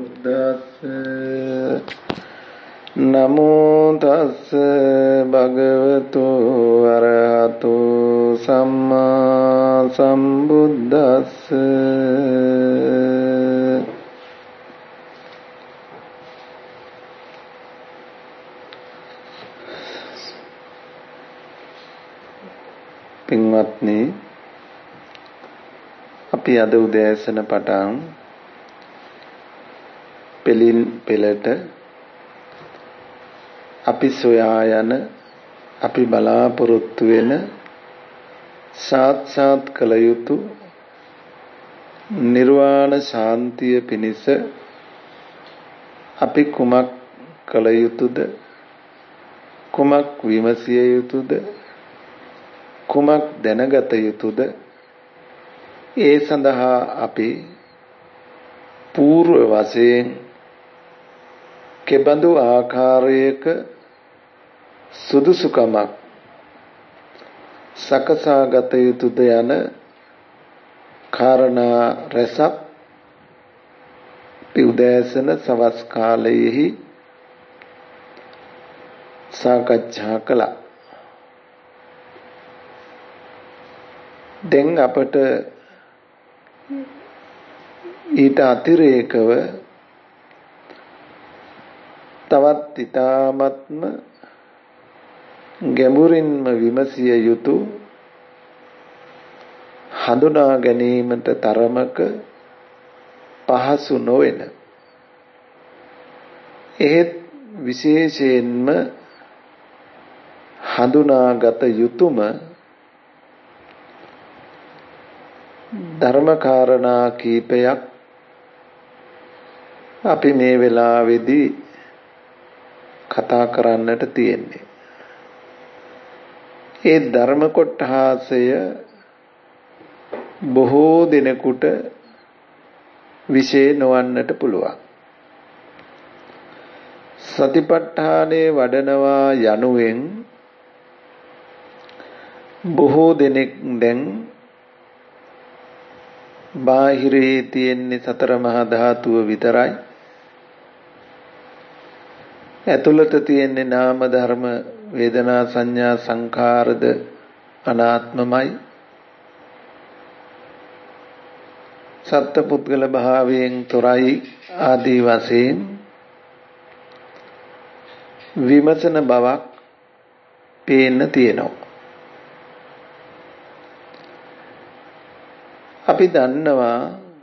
බුද්දස්ස නමෝ තස්ස භගවතු අරහතු සම්මා සම්බුද්දස්ස පින්වත්නි, අපි අද උදෑසන පටන් පෙළින් පෙළට අපි සොයා යන, අපි බලාපොරොත්තු වෙන සාක්ෂාත් කළ යුතු නිර්වාණ ශාන්තිය පිණිස අපි කුමක් කළ යුතුද, කුමක් විමසිය යුතුද, කුමක් දැනගත යුතුද, ඒ සඳහා අපි పూర్ව වශයෙන් කෙබඳු ආකාරයක සුදුසුකමක් සකසාගත යුතුද යන කාරණා රැසක් උදෑසන සවස් කාලයේහි සාකච්ඡා කළා. දැන් අපට ඊට අතිරේකව තවත් ඊ타ත්ම ගැඹුරින්ම විමසිය යුතු, හඳුනා ගැනීමට තරමක පහසු නොවන, එහෙත් විශේෂයෙන්ම හඳුනාගත යුතුම ධර්මකාරණා කීපයක් අපි මේ වෙලාවේදී කතා කරන්නට තියෙන්නේ. ඒ ධර්ම කොටහසය බොහෝ දිනෙකට විශේෂ නොවන්නට පුළුවන්. සතිපට්ඨානේ වඩනවා යනුවෙන් බොහෝ දෙනෙක් දැන් බාහිරේ තියෙන්නේ සතර මහා ධාතුව විතරයි. ඇතුළත තියෙන්නේ නාම ධර්ම, වේදනා සංඥා සංඛාරද අනාත්මමයි. සත්පුද්ගල භාවයෙන් තොරයි ආදී වශයෙන් විමසන බවක් පේන්න තියෙනවා. අපි දන්නවා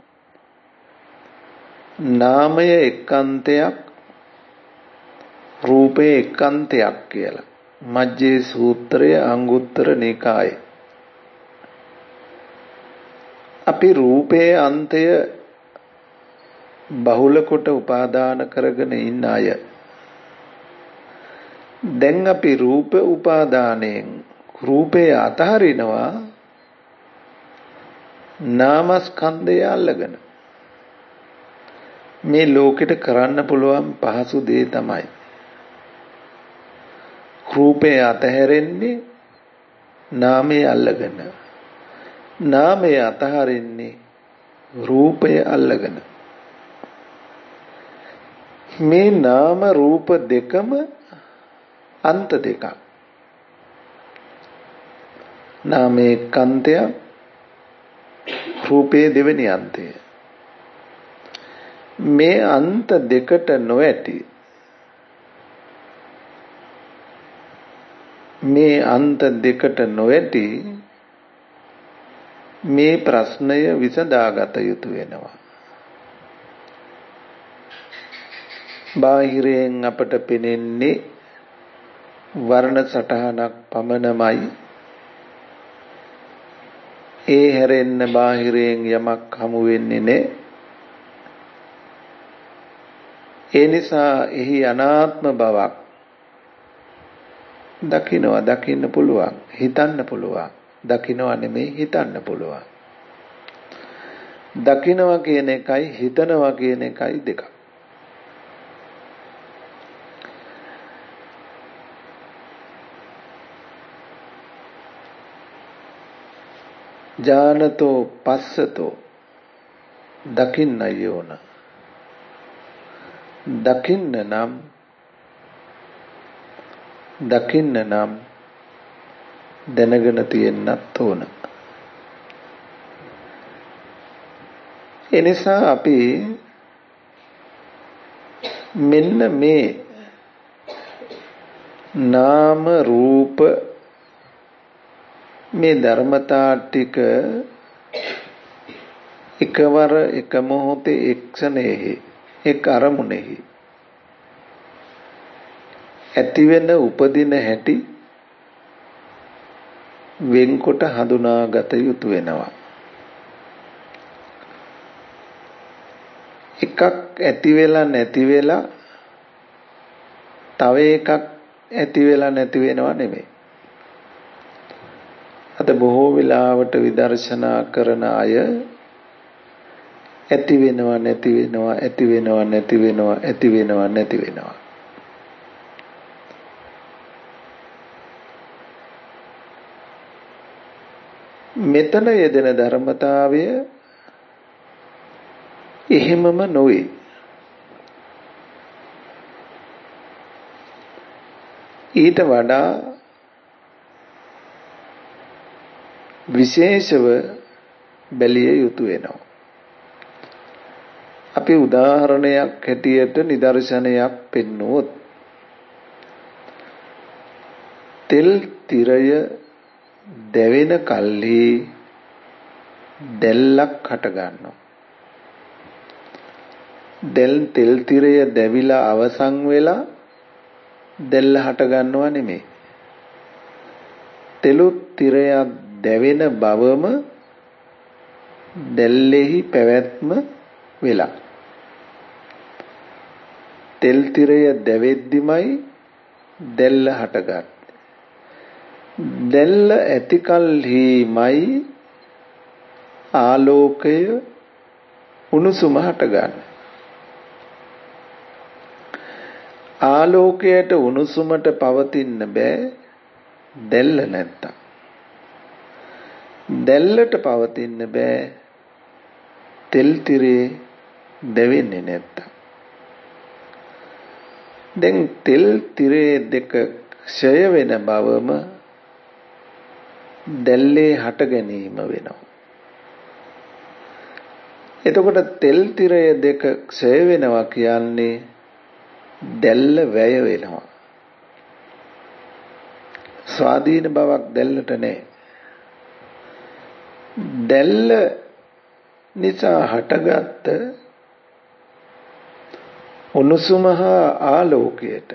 නාමය එක්කන්තයක්, රූපය එක්කන්තයක් කියලා. මජ්ජේ සූත්‍රය, අංගුත්තර නිකායේ. අපි රූපයේ අන්තය බහුල කොට උපාදාන කරගෙන ඉන්න අය. දැන් අපි රූප උපාදානයෙන් රූපය අතහරිනවා නාමස්කන්ධය අල්ලගෙන. මේ ලෝකෙට කරන්න පුළුවන් පහසු දේ තමයි රූපය අතහැරෙන්නේ නාමය අල්ලගෙන, නාමය අතහරින්නේ රූපය අල්ලගෙන. මේ නාම රූප දෙකම අන්ත දෙකක්. නාමයේ කන්තය, රූපයේ දෙවෙනි අන්තය. මේ අන්ත දෙකට නොඇති, මේ අන්ත දෙකට නොඇති මේ ප්‍රශ්නය විසඳාගත යුතු වෙනවා. බාහිරයෙන් අපට පෙනෙන්නේ වර්ණ සටහනක් පමණමයි. ඒ හැරෙන්න බාහිරයෙන් යමක් හමු වෙන්නේ නැහැ. ඒ නිසා එහි අනාත්ම බවක් දකින්න පුළුවන්, හිතන්න පුළුවන්. දකින්නවා නෙමෙයි, හිතන්න පුළුවන්. දකින්නවා කියන එකයි හිතනවා කියන එකයි දෙකක්. ඥානතෝ පස්සතෝ දකින්නයි ඕන. දකින්න නම් දැනගෙන තියෙන්නත් ඕන. එනිසා අපි මෙන්න මේ නාම රූප මේ ධර්මතා ටික එකවර එක මොහොතේ එක්ෂණයෙහි එක් අරමුණෙහි ඇති වෙන උපදින හැටි වෙන්කොට හඳුනාගත යුතු වෙනවා. එකක් ඇති වෙලා නැති වෙලා තව එකක් ඇති වෙලා නැති වෙනව නෙමෙයි. අද බොහෝ වෙලාවට විදර්ශනා කරන අය ඇති වෙනවා නැති වෙනවා ඇති වෙනවා නැති වෙනවා ඇති වෙනවා නැති වෙනවා. මෙතන යෙදෙන ධර්මතාවය එහෙමම නොවේ. ඊට වඩා විශේෂව බැලිය යුතු වෙනවා. අපි උදාහරණයක් හැටියට නිදර්ශනයක් පෙන්වුවොත් තෙල් තිරය දැවෙන කල්හි දැල්ලක් හට ගන්නවා. තෙල් තිරය දැවිලා අවසන් වෙලා දැල්ල හට ගන්නව නෙමෙයි. තෙලුත් තිරයක් දැවෙන බවම දැල්ලෙහි පැවැත්ම වෙලා. තෙල් තිරය දැවෙද්දිමයි දැල්ල හටගන්නේ. දැල්ල ඇති කල්හිමයි ආලෝකය උණුසුම හටගන්නේ. ආලෝකයට උණුසුමට පවතින්න බෑ දැල්ල නැත්තම්. දැල්ලට පවතින්න බෑ තෙල් තිරේ දැවෙන්නේ නැත්තම්. දැන් තෙල් තිරේ දෙක ක්ෂය වෙන බවම දැල්ලේ හට ගැනීම වෙනවා. එතකොට තෙල් තිරය දෙක ක්ෂය වෙනවා කියන්නේ දැල්ල වැය වෙනවා. ස්වාධීන බවක් දැල්ලට නැහැ. දැල්ල නිසා හටගත්ත උණුසුම හා ආලෝකයට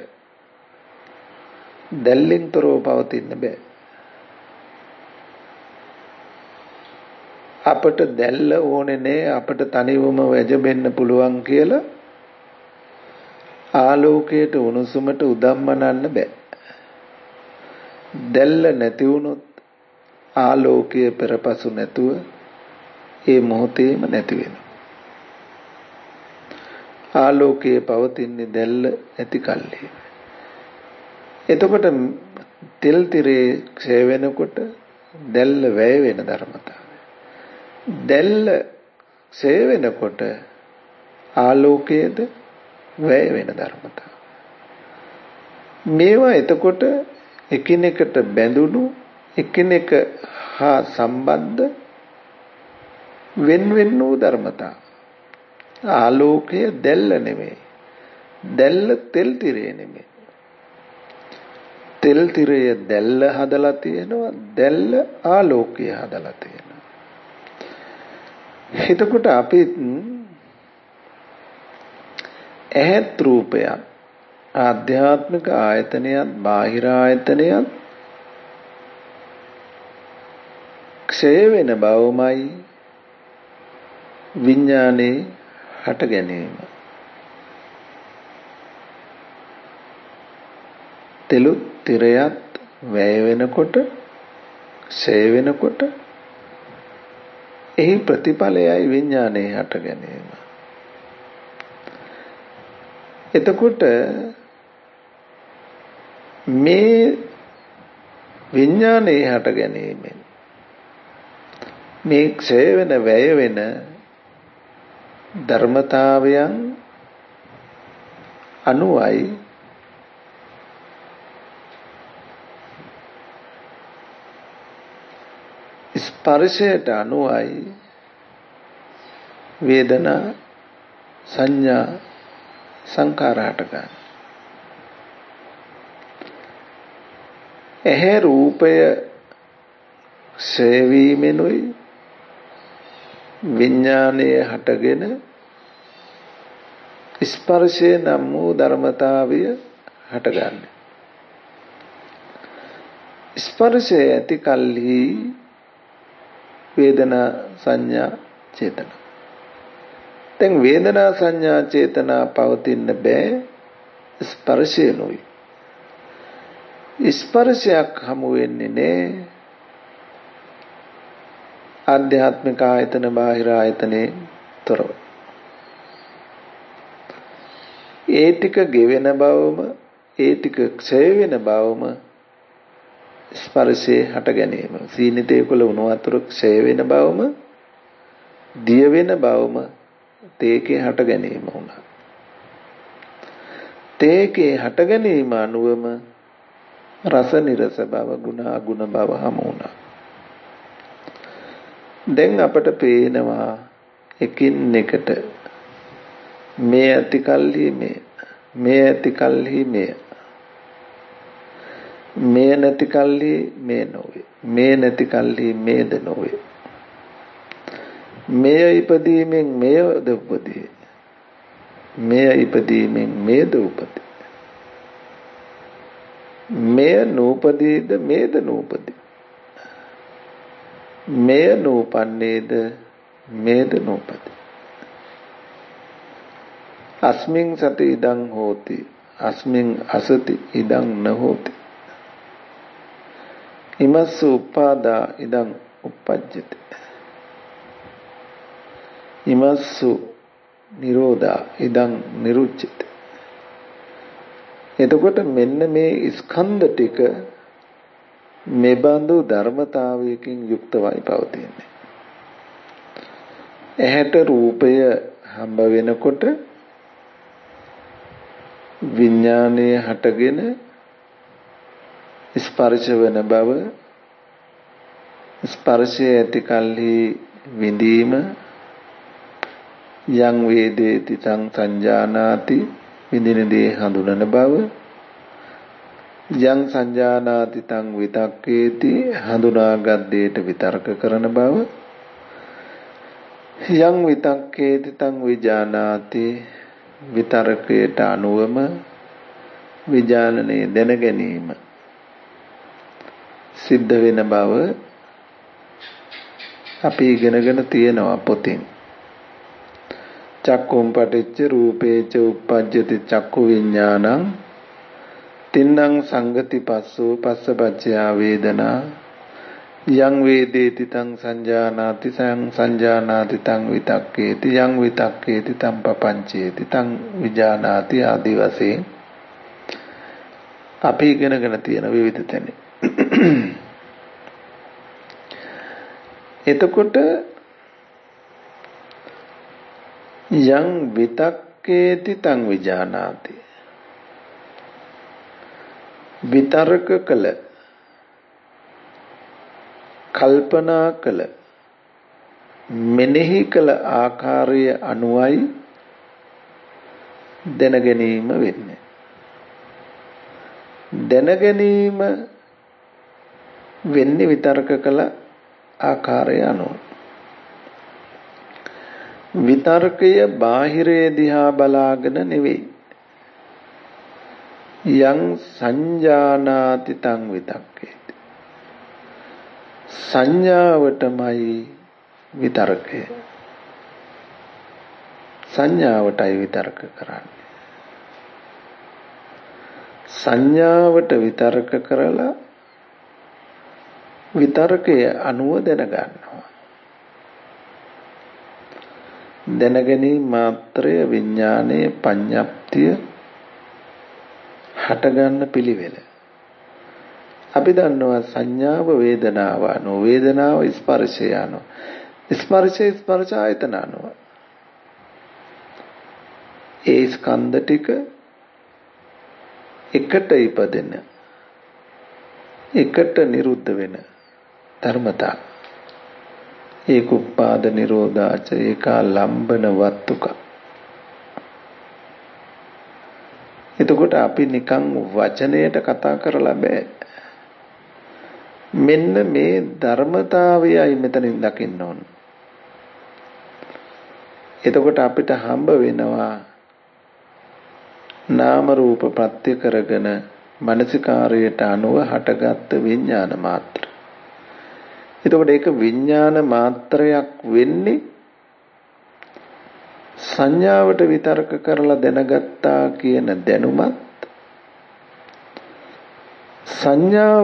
දැල්ලෙන් තොරව පවතින්න බෑ. අපට දැල්ල ඕනේ නෑ අපට තනිවම වැජබෙන්න පුළුවන් කියලා ආලෝකයට උණුසුමට උදම්මනන්න බෑ. දැල්ල නැති වුණොත් ආලෝකය පෙරපසු නැතුව ඒ මොහොතේම නැති වෙනවා. ආලෝකයේ පවතින්නේ දැල්ල ඇති කල්හි. එතකොට තෙල් තිරේ ක්ෂය වෙනකොට දැල්ල වැය වෙන ධර්මතාවය. දැල්ල ක්ෂය වෙනකොට ආලෝකයේද වැය වෙන ධර්මතාවය. මේවා එතකොට එකිනෙකට බැඳුණු එකිනෙක හා සම්බන්ධ වෙන වූ ධර්මතා. ආලෝකය දැල්ල නෙමෙයි. දැල්ල තෙල් තිරේ නෙමෙයි. තෙල් තිරය දැල්ල හදලා තියෙනවා. දැල්ල ආලෝකය හදලා තියෙනවා. එතකොට අපි ඇහත් රූපයක් ආධ්‍යාත්මික ආයතනයක් බාහිර ආයතනයක් ක්ෂය වෙන බවමයි විඥානේ හට ගැනීම. තෙලු තිරයත් වැය වෙනකොට ක්ෂය වෙනකොට එහි ප්‍රතිඵලයයි විඥානේ හට ගැනීම. එතකොට මේ විඥානේ හට ගැනීමෙන් මේ ක්ෂය වෙන වැය වෙන ධර්මතාවයන් අනුවයි ස්පර්ශයට අනුවයි වේදනා සංඥා සංකාර හටගන්නේ. එහේ රූපය සේවීමෙනුයි විඥානය හටගෙන ස්පර්ශය නම් වූ ධර්මතාවය හටගන්නේ. ස්පර්ශය ඇති කල්හි වේදනා සංඥා චේතනා. දැන් වේදනා සංඥා චේතනා පවතින්න බෑ ස්පර්ශයනොයි. ස්පර්ශයක් හමු වෙන්නේ නෑ ආධ්‍යාත්මික ආයතන බාහිර ආයතනේ තොරව. ඒ ටික ගෙවෙන බවම ඒ ටික ක්ෂය වෙන බවම ස්පර්ශේ හට ගැනීම. සීනිතේකුල උණු වතුර ක්ෂය වෙන බවම දිය වෙන බවම තේකේ හට ගැනීම වුණා. තේකේ හට ගැනීම අනුවම රස නිරස බව ගුණ අගුණ බව හමු වුණා. දැන් අපට පේනවා එකින් එකට මේ ඇති කල්හි මේ ඇති කල්හි මේ නැති කල්හි මේ නොවේ. මේ නැති කල්හි මේද නොවේ. මෙය ඉපදීමෙන් මෙයද උපදී. මෙය ඉපදීමෙන් මේද උපදී. මෙය නූපදීද මේද නූපදී. මෙය නූපන්නේද මේද නූපදී. අස්මින් සති ඉදං හෝති අස්මින් අසති ඉදං නහෝති. ඉමස්ස උපාදා ඉදං uppajjati. ඉමස්සු නිරෝධා ඉදං නිරුච්චති. එතකොට මෙන්න මේ ස්කන්ධ ටික මෙබඳු ධර්මතාවයකින් යුක්තවයි පවතින්නේ. ඇහැට රූපය හම්බ වෙනකොට විඥානය හටගෙන ස්පර්ශ වෙන බව, ස්පර්ශය ඇති කල්හි විඳීම, යං වේදේති තං සංජානාති විඳින දේ හඳුනන බව, යං සංජානාති තං විතක්කේති හඳුනාගත් දේට විතර්ක කරන බව, යං විතක්කේති තං විජානාති විතර්කයට අනුවම විඥානනේ දැන ගැනීම සිද්ධ වෙන බව අපි ඉගෙනගෙන තියෙනවා පොතින්. චක්කුම් පටිච්ච රූපේච uppajjati චක්කු විඥානං තින්නං සංගති පස්සෝ පස්සපච්චයා වේදනා යං වේදේති තං සංජානාති සංජානාති තං විතක්කේති යං විතක්කේති තං පපංචේති තං විජානාති ආදි වශයෙන් අපි ඉගෙනගෙන තියෙන විවිධ තැන. එතකොට යං විතක්කේති තං විජානාති විතර්ක කළ කල්පනා කළ මෙනෙහි කළ ආකාරය අනුවයි දැන ගැනීම වෙන්නේ. දැන ගැනීම වෙන්නේ විතර්ක කළ ආකාරය අනුව. විතර්කය බාහිරේ දිහා බලාගෙන නෙවෙයි. යං සංජානාති තං විතක්කේති. සංඥාවටමයි විතර්කය. සංඥාවටයි විතර්ක කරන්නේ. සංඥාවට විතර්ක කරලා විතර්කය අනුව දැනගන්නවා. දැනගැනීම මාත්‍රය විඥානයේ පඤ්ඤප්තිය හටගන්න පිළිවෙල. අපි දන්නවා සංඥාව වේදනාව අනුව, වේදනාව ස්පර්ශය අනුව, ස්පර්ශය ස්පර්ශ ආයතන අනුව. ඒ ස්කන්ධ ටික එකට ඉපදෙන එකට නිරුද්ධ වෙන ධර්මතා ඒක උපාද නිරෝධාච ඒකා ලම්බන වත්තුක. එතකොට අපි නිකන් වචනයට කතා කරලා බෑ. මෙන්න මේ ධර්මතාවයයි මෙතනින් දකින්න ඕන. එතකොට අපිට හම්බ වෙනවා නාම රූප ප්‍රත්‍ය කරගෙන මනසිකාරයට අනුව හටගත් විඥාන මාත්‍ර. එතකොට ඒක විඥාන මාත්‍රයක් වෙන්නේ සංඥාවට විතර්ක කරලා දැනගත්තා කියන දැනුමත් සංඥාව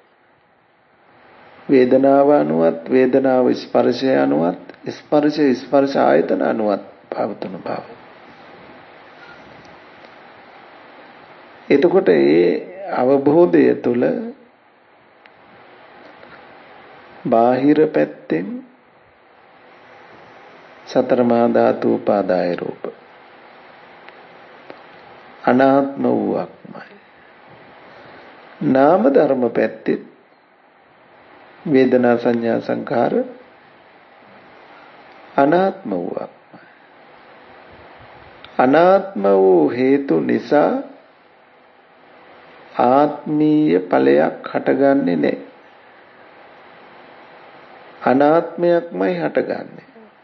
වේදනාව අනුවත් වේදනාව ස්පර්ශය අනුවත් ස්පර්ශය ස්පර්ශ ආයතන අනුවත් පවතුන බව. එතකොට ඒ අවබෝධය තුළ බාහිර පැත්තෙන් සතර මහා ධාතු උපාදාය රූප අනාත්ම වූක්මයි. නාම ධර්ම පැත්තේ වේදනා සංඥා සංඛාර අනාත්ම වූක්මයි. අනාත්ම වූ හේතු නිසා ආත්මීය ඵලයක් හටගන්නේ නැහැ. අනාත්මයක්මයි හටගන්නේ.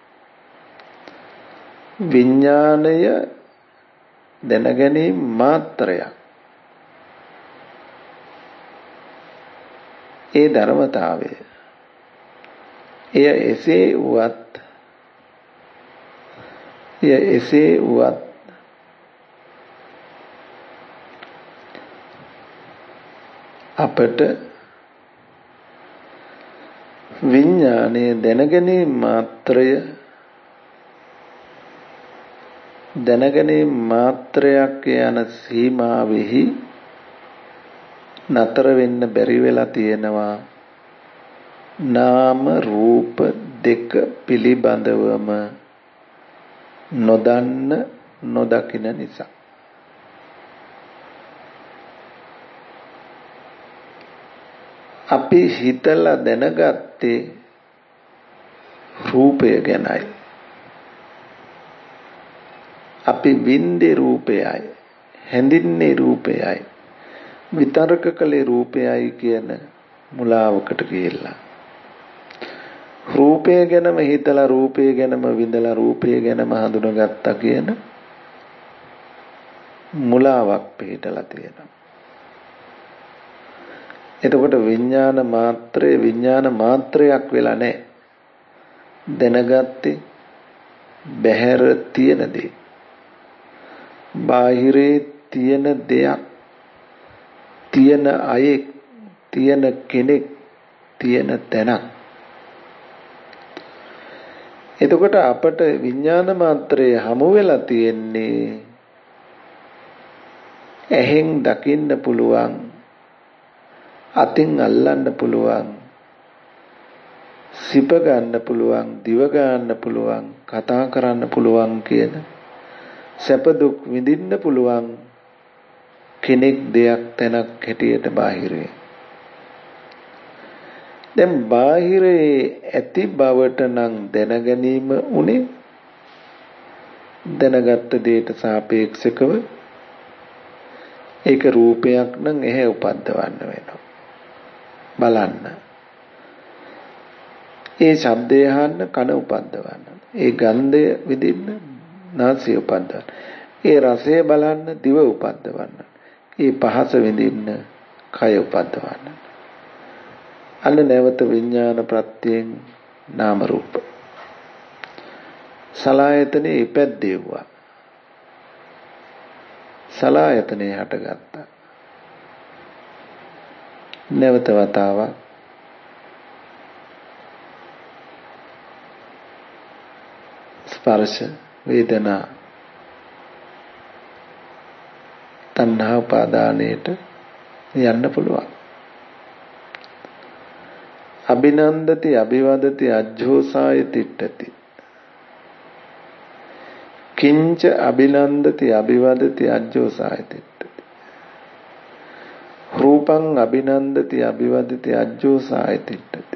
විඥාණය දැනගැනීම මාත්‍රයක්. ඒ ධර්මතාවය එය එසේ වුවත් අපට විඥානයේ දැනගැනීම මාත්‍රය දැනගැනීම මාත්‍රයක් යන සීමාවෙහි නතර වෙන්න බැරි වෙලා තියෙනවා. නාම රූප දෙක පිළිබඳවම නොදන්න නොදකින නිසා. අපි හිතලා දැනගත්තේ රූපය ගැනයි. අපි විඳේ රූපයයි, හැඳින්නේ රූපයයි, විතර්ක කළේ රූපයයි කියන මුලාවකට ගිහිල්ලා රූපය ගැනම හිතලා රූපය ගැනම විඳලා රූපය ගැනම හඳුනගත්තා කියන මුලාවක් පිටලා තියෙනවා. එතකොට විඥාන මාත්‍රයක් වෙලා නැහැ. දැනගත්තේ බහැර තියෙන දේ. බාහිරේ තියෙන දෙයක්, තියෙන අයෙක්, තියෙන කෙනෙක්, තියෙන තැනක්. එතකොට අපට විඥාන මාත්‍රය හමු වෙලා තියෙන්නේ ඇහෙන් දකින්න පුළුවන්, අතින් අල්ලන්න පුළුවන්, සිප ගන්න පුළුවන්, දිව ගන්න පුළුවන්, කතා කරන්න පුළුවන් කියන සැප දුක් විඳින්න පුළුවන් කෙනෙක්, දෙයක්, තැනක් හැටියට බාහිරේ. දැන් බාහිරේ ඇති බවට නම් දැනගැනීම උනේ දැනගත්ත දෙයට සාපේක්ෂකව ඒක රූපයක් නම් එහේ උපද්දවන්න වෙනවා. බලන්න. ඒ ශබ්දය අහන්න කන උපද්දවන්න. ඒ ගන්ධය විඳින්න නාසය උපද්දවන්න. ඒ රසය බලන්න දිව උපද්දවන්න. ඒ පහස විඳින්න කය උපද්දවන්න. අන්න නැවත විඥාන ප්‍රත්‍යයෙන් නාම රූප සලආයතනේ ඉපැද්දෙව්වා. සලආයතනේ හටගත්තා. නැවත වතාවක් ස්පර්ශ වේදනා තණ්හා උපාදානයට යන්න පුළුවන්. අභිනන්දති අභිවදති අජ්ජෝසාය තිට්ඨති. කිංච අභිනන්දති අභිවදති අජ්ජෝසාය තිට්ඨති. රූපං අභිනන්දති අභිවදති අජ්ජෝසායතිට්ඨති.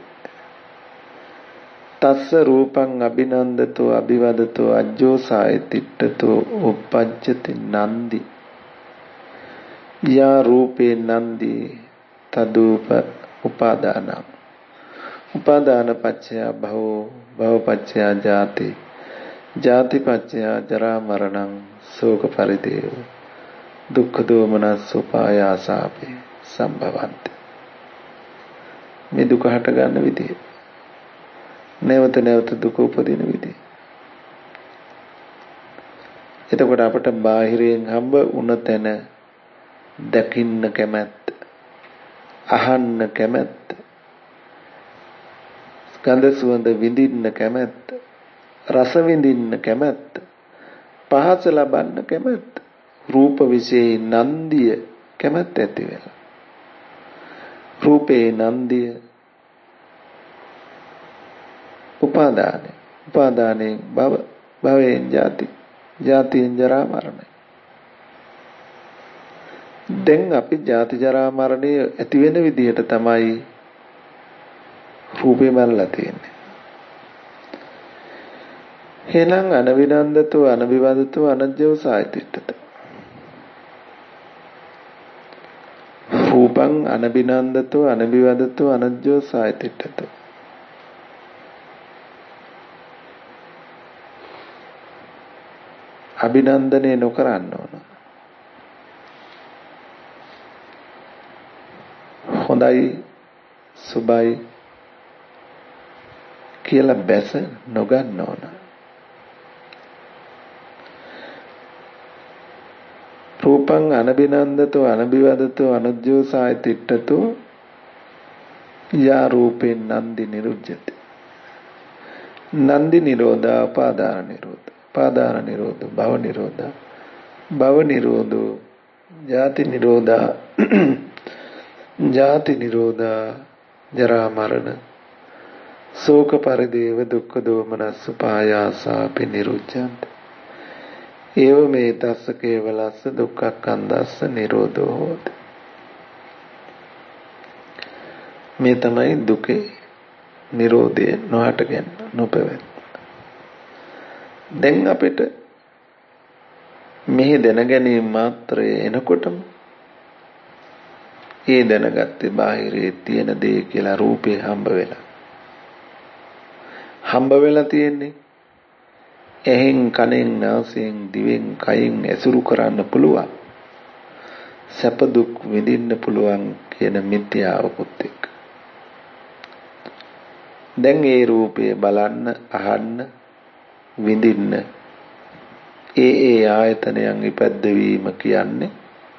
තස්ස රූපං අභිනන්දතෝ අභිවදතෝ අජ්ජෝසායතිට්ඨතෝ uppajjati නන්දි. යා රූපේ නන්දි තදූප උපාදානං. උපාදාන පච්චය භවෝ භව පච්චය ජාති ජාති පච්චය ජරා මරණං ශෝක පරිදේව දුක්ඛ දෝමනස් උපායාසාපි සම්භවಂತಿ. මේ දුක හට ගන්න විදිය, නැවත නැවත දුක උපදින විදිය. එතකොට අපට බාහිරයෙන් හම්බ වුණ තැන දකින්න කැමැත්ත, අහන්න කැමැත්ත, ගඳ සුවඳ විඳින්න කැමැත්ත, රස විඳින්න කැමැත්ත, පහස ලබන්න කැමැත්ත, රූප විශේෂ නන්දිය කැමැත්ත ඇති වෙනවා. රූපේ නන්දිය උපාදානයි. උපාදානයෙන් භව, භවයෙන් ජාති, ජාතියෙන් ජරා මරණය. දැන් අපි ජාති ජරා මරණය ඇති වෙන විදිහට තමයි රූපේ මරලා තියෙන්නේ. එහෙනම් අනවිනන්දතෝ අනවිවදතෝ අනජ්ජෝසායතිට්ඨත. රූපං අනබිනන්දතෝ අනබිවදතෝ අනජ්ජෝසායතිට්ඨත. අභිනන්දනය නොකරන්න ඕන. හොඳයි සුබයි කියලා බැස නොගන්න ඕන. රූපං අනබිනන්දතෝ අනබිවදතෝ අනුජ්ජෝසායතිට්ඨතෝ යා රූපෙන් නන්දි නිරුජ්ජති. නන්දි නිරෝධා උපාදාන නිරෝධ, උපාදාන නිරෝධ භව නිරෝධා, භව නිරෝධෝ ජාති නිරෝධා, ජාති නිරෝධා ජරා මරණ ශෝක පරිදේව දුක්ඛ දෝමනස්ස පායාසාපි නිරුච්ඡන්ති. ඒව මේ තස්ස කේවලස්ස දුක්ඛක්ඛන්දස්ස නිරෝධෝ හෝති. මේ තමයි දුකේ නිරෝධය, නොහට ගැන නොපැවැත්. දැන් අපිට මෙහි දැනගැනීම මාත්‍රය එනකොටම ඒ දැනගත්තේ බාහිරේ තියෙන දේ කියලා රූපේ හම්බ වෙලා තියෙන්නේ. එහෙන් කනෙන් නාසයෙන් දිවෙන් කයින් ඇසුරු කරන්න පුළුවන්, සැප දුක් විඳින්න පුළුවන් කියන මිත්‍යාවකුත් එක්ක. දැන් ඒ රූපේ බලන්න, අහන්න, විඳින්න ඒ ආයතනයන් ඉපැද්දවීම කියන්නේ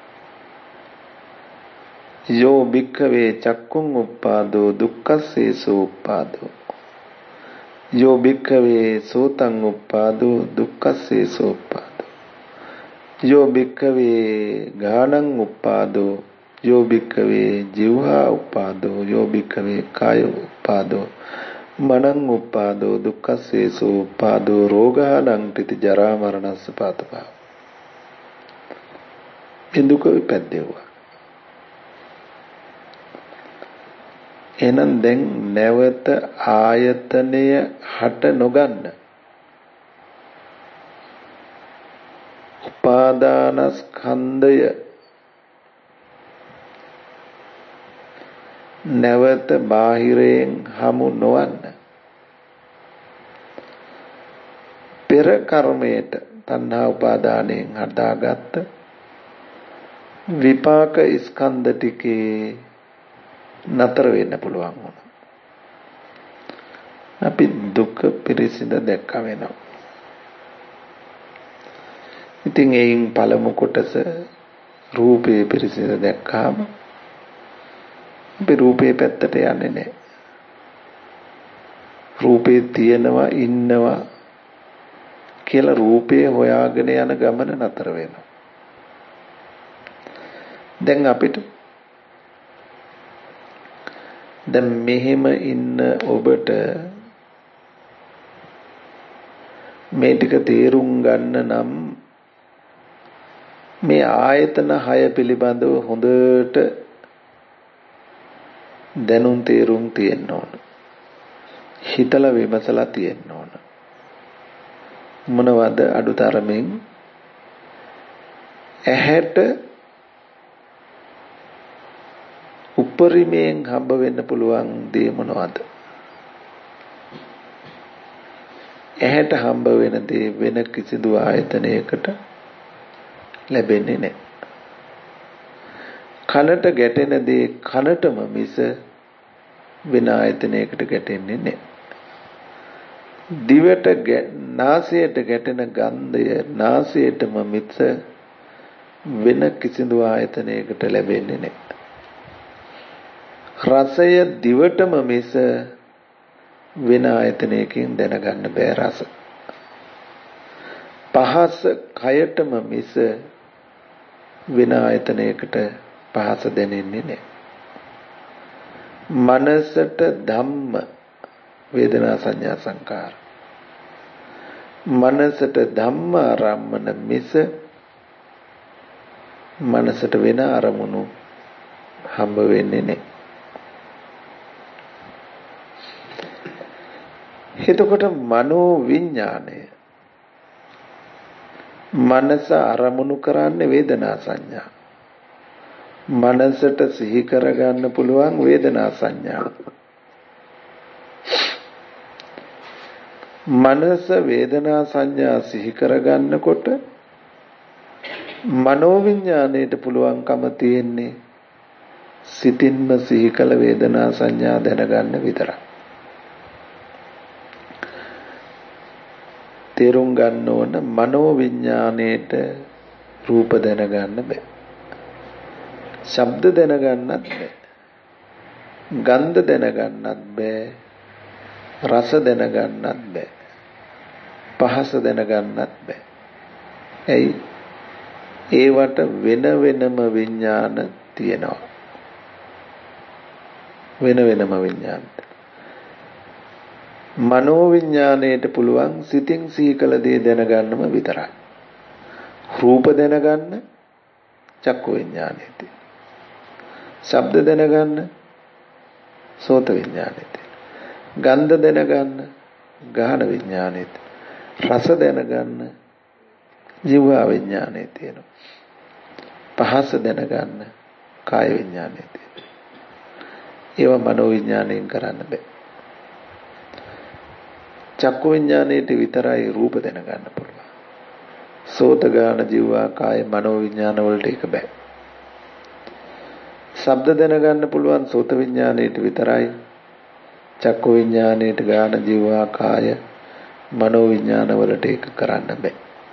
යෝ භික්ඛවේ චක්කුං උප්පාදෝ දුක්ඛස්සේසෝ උප්පාදෝ, යෝ භික්ඛවේ සෝතං උප්පාදෝ දුක්ඛස්සේසෝ උප්පාදෝ, යෝ භික්ඛවේ ගානං උප්පාදෝ, යෝ භික්ඛවේ ජීවහා උප්පාදෝ, යෝ භික්ඛවේ කාය උප්පාදෝ මනං උප්පාදෝ දුක්ඛස්සේසෝ උප්පාදෝ රෝගාණං තිති ජරා මරණස්ස පාතපා. මේ දුක ඉපැද්දෙව්වා. එහෙනම් දැන් නැවත ආයතනය හට නොගන්න, උපාදානස්කන්ධය නැවත බාහිරයෙන් හමු නොවන්න, පෙර කර්මයට තණ්හා උපාදානයෙන් හදාගත්ත විපාක ස්කන්ධ ටිකේ නතර වෙන්න පුළුවන් වුණා. අපි දුක පිරිසිඳ දැක්ක වෙනවා. ඉතින් එයින් පළමු කොටස රූපේ පිරිසිඳ දැක්කාම අපි රූපේ පැත්තට යන්නේ නැහැ. රූපේ තියෙනවා ඉන්නවා කියලා රූපේ හොයාගෙන යන ගමන නතර වෙනවා. දැන් අපිට දැන් මෙහෙම ඉන්න ඔබට මේ ටික තේරුම් ගන්න නම් මේ ආයතන 6 පිළිබඳව හොඳට දැනුම් තේරුම් තියෙන්න ඕන. හිතලා විමසලා තියෙන්න ඕන. මොනවද අඩුතරමින් ඇහැට උපරිමයෙන් හම්බ වෙන්න පුළුවන් දේ මොනවද? ඇහැට හම්බ වෙන දේ වෙන කිසිදු ආයතනයකට ලැබෙන්නේ නැහැ. කනට ගැටෙන දේ කනටම මිස වෙන ආයතනයකට ගැටෙන්නේ නැහැ. දිවට නාසයට ගැටෙන ගන්ධය නාසයටම මිස වෙන කිසිදු ආයතනයකට ලැබෙන්නේ නැහැ. රසය දිවටම මිස වෙන ආයතනයකින් දැනගන්න බෑ රස. පහස කයටම මිස වෙන ආයතනයකට පහස දැනෙන්නේ නැහැ. මනසට ධම්ම වේදනා සංඥා සංකාර. මනසට ධම්ම ආරම්මන මිස මනසට වෙන අරමුණු හම්බ වෙන්නේ නැහැ. එතකොට මනෝ විඥාණය මනස අරමුණු කරන්නේ වේදනා සංඥා. මනසට සිහි කරගන්න පුළුවන් වේදනා සංඥා. මනස වේදනා සංඥා සිහි කරගන්නකොට මනෝ විඥාණයට පුළුවන්කම තියෙන්නේ සිතින්ම සිහි කළ වේදනා සංඥා දැනගන්න විතරයි. තේරුම් ගන්න ඕන මනෝ විඥාණයට රූප දැනගන්න බෑ. ශබ්ද දැනගන්නත් බෑ. ගන්ධ දැනගන්නත් බෑ. රස දැනගන්නත් බෑ. පහස දැනගන්නත් බෑ. ඇයි? ඒවට වෙන වෙනම විඥාන තියෙනවා. වෙන වෙනම විඥාන. මනෝ විඥාණයට පුළුවන් සිතින් සිහි කළ දේ දැනගන්නම විතරයි. රූප දැනගන්න චක්කු විඥාණය තියෙනවා. ශබ්ද දැනගන්න සෝත විඥාණය තියෙනවා. ගන්ධ දැනගන්න ගාහන විඥාණය තියෙනවා. රස දැනගන්න ජීවා විඥාණය තියෙනවා. පහස දැනගන්න කාය විඥාණය තියෙනවා. ඒවා මනෝ විඥාණයෙන් කරන්න බෑ. චක්කු විඥාණයට විතරයි රූප දැනගන්න පුළුවන්. සෝත ගාන ජීවා කාය මනෝ විඥාන වලට ඒක බෑ. ශබ්ද දැනගන්න පුළුවන් සෝත විඥාණයට විතරයි. චක්කු විඥාණයට ගාන ජීවා කාය මනෝ විඥාන වලට ඒක කරන්න බෑ.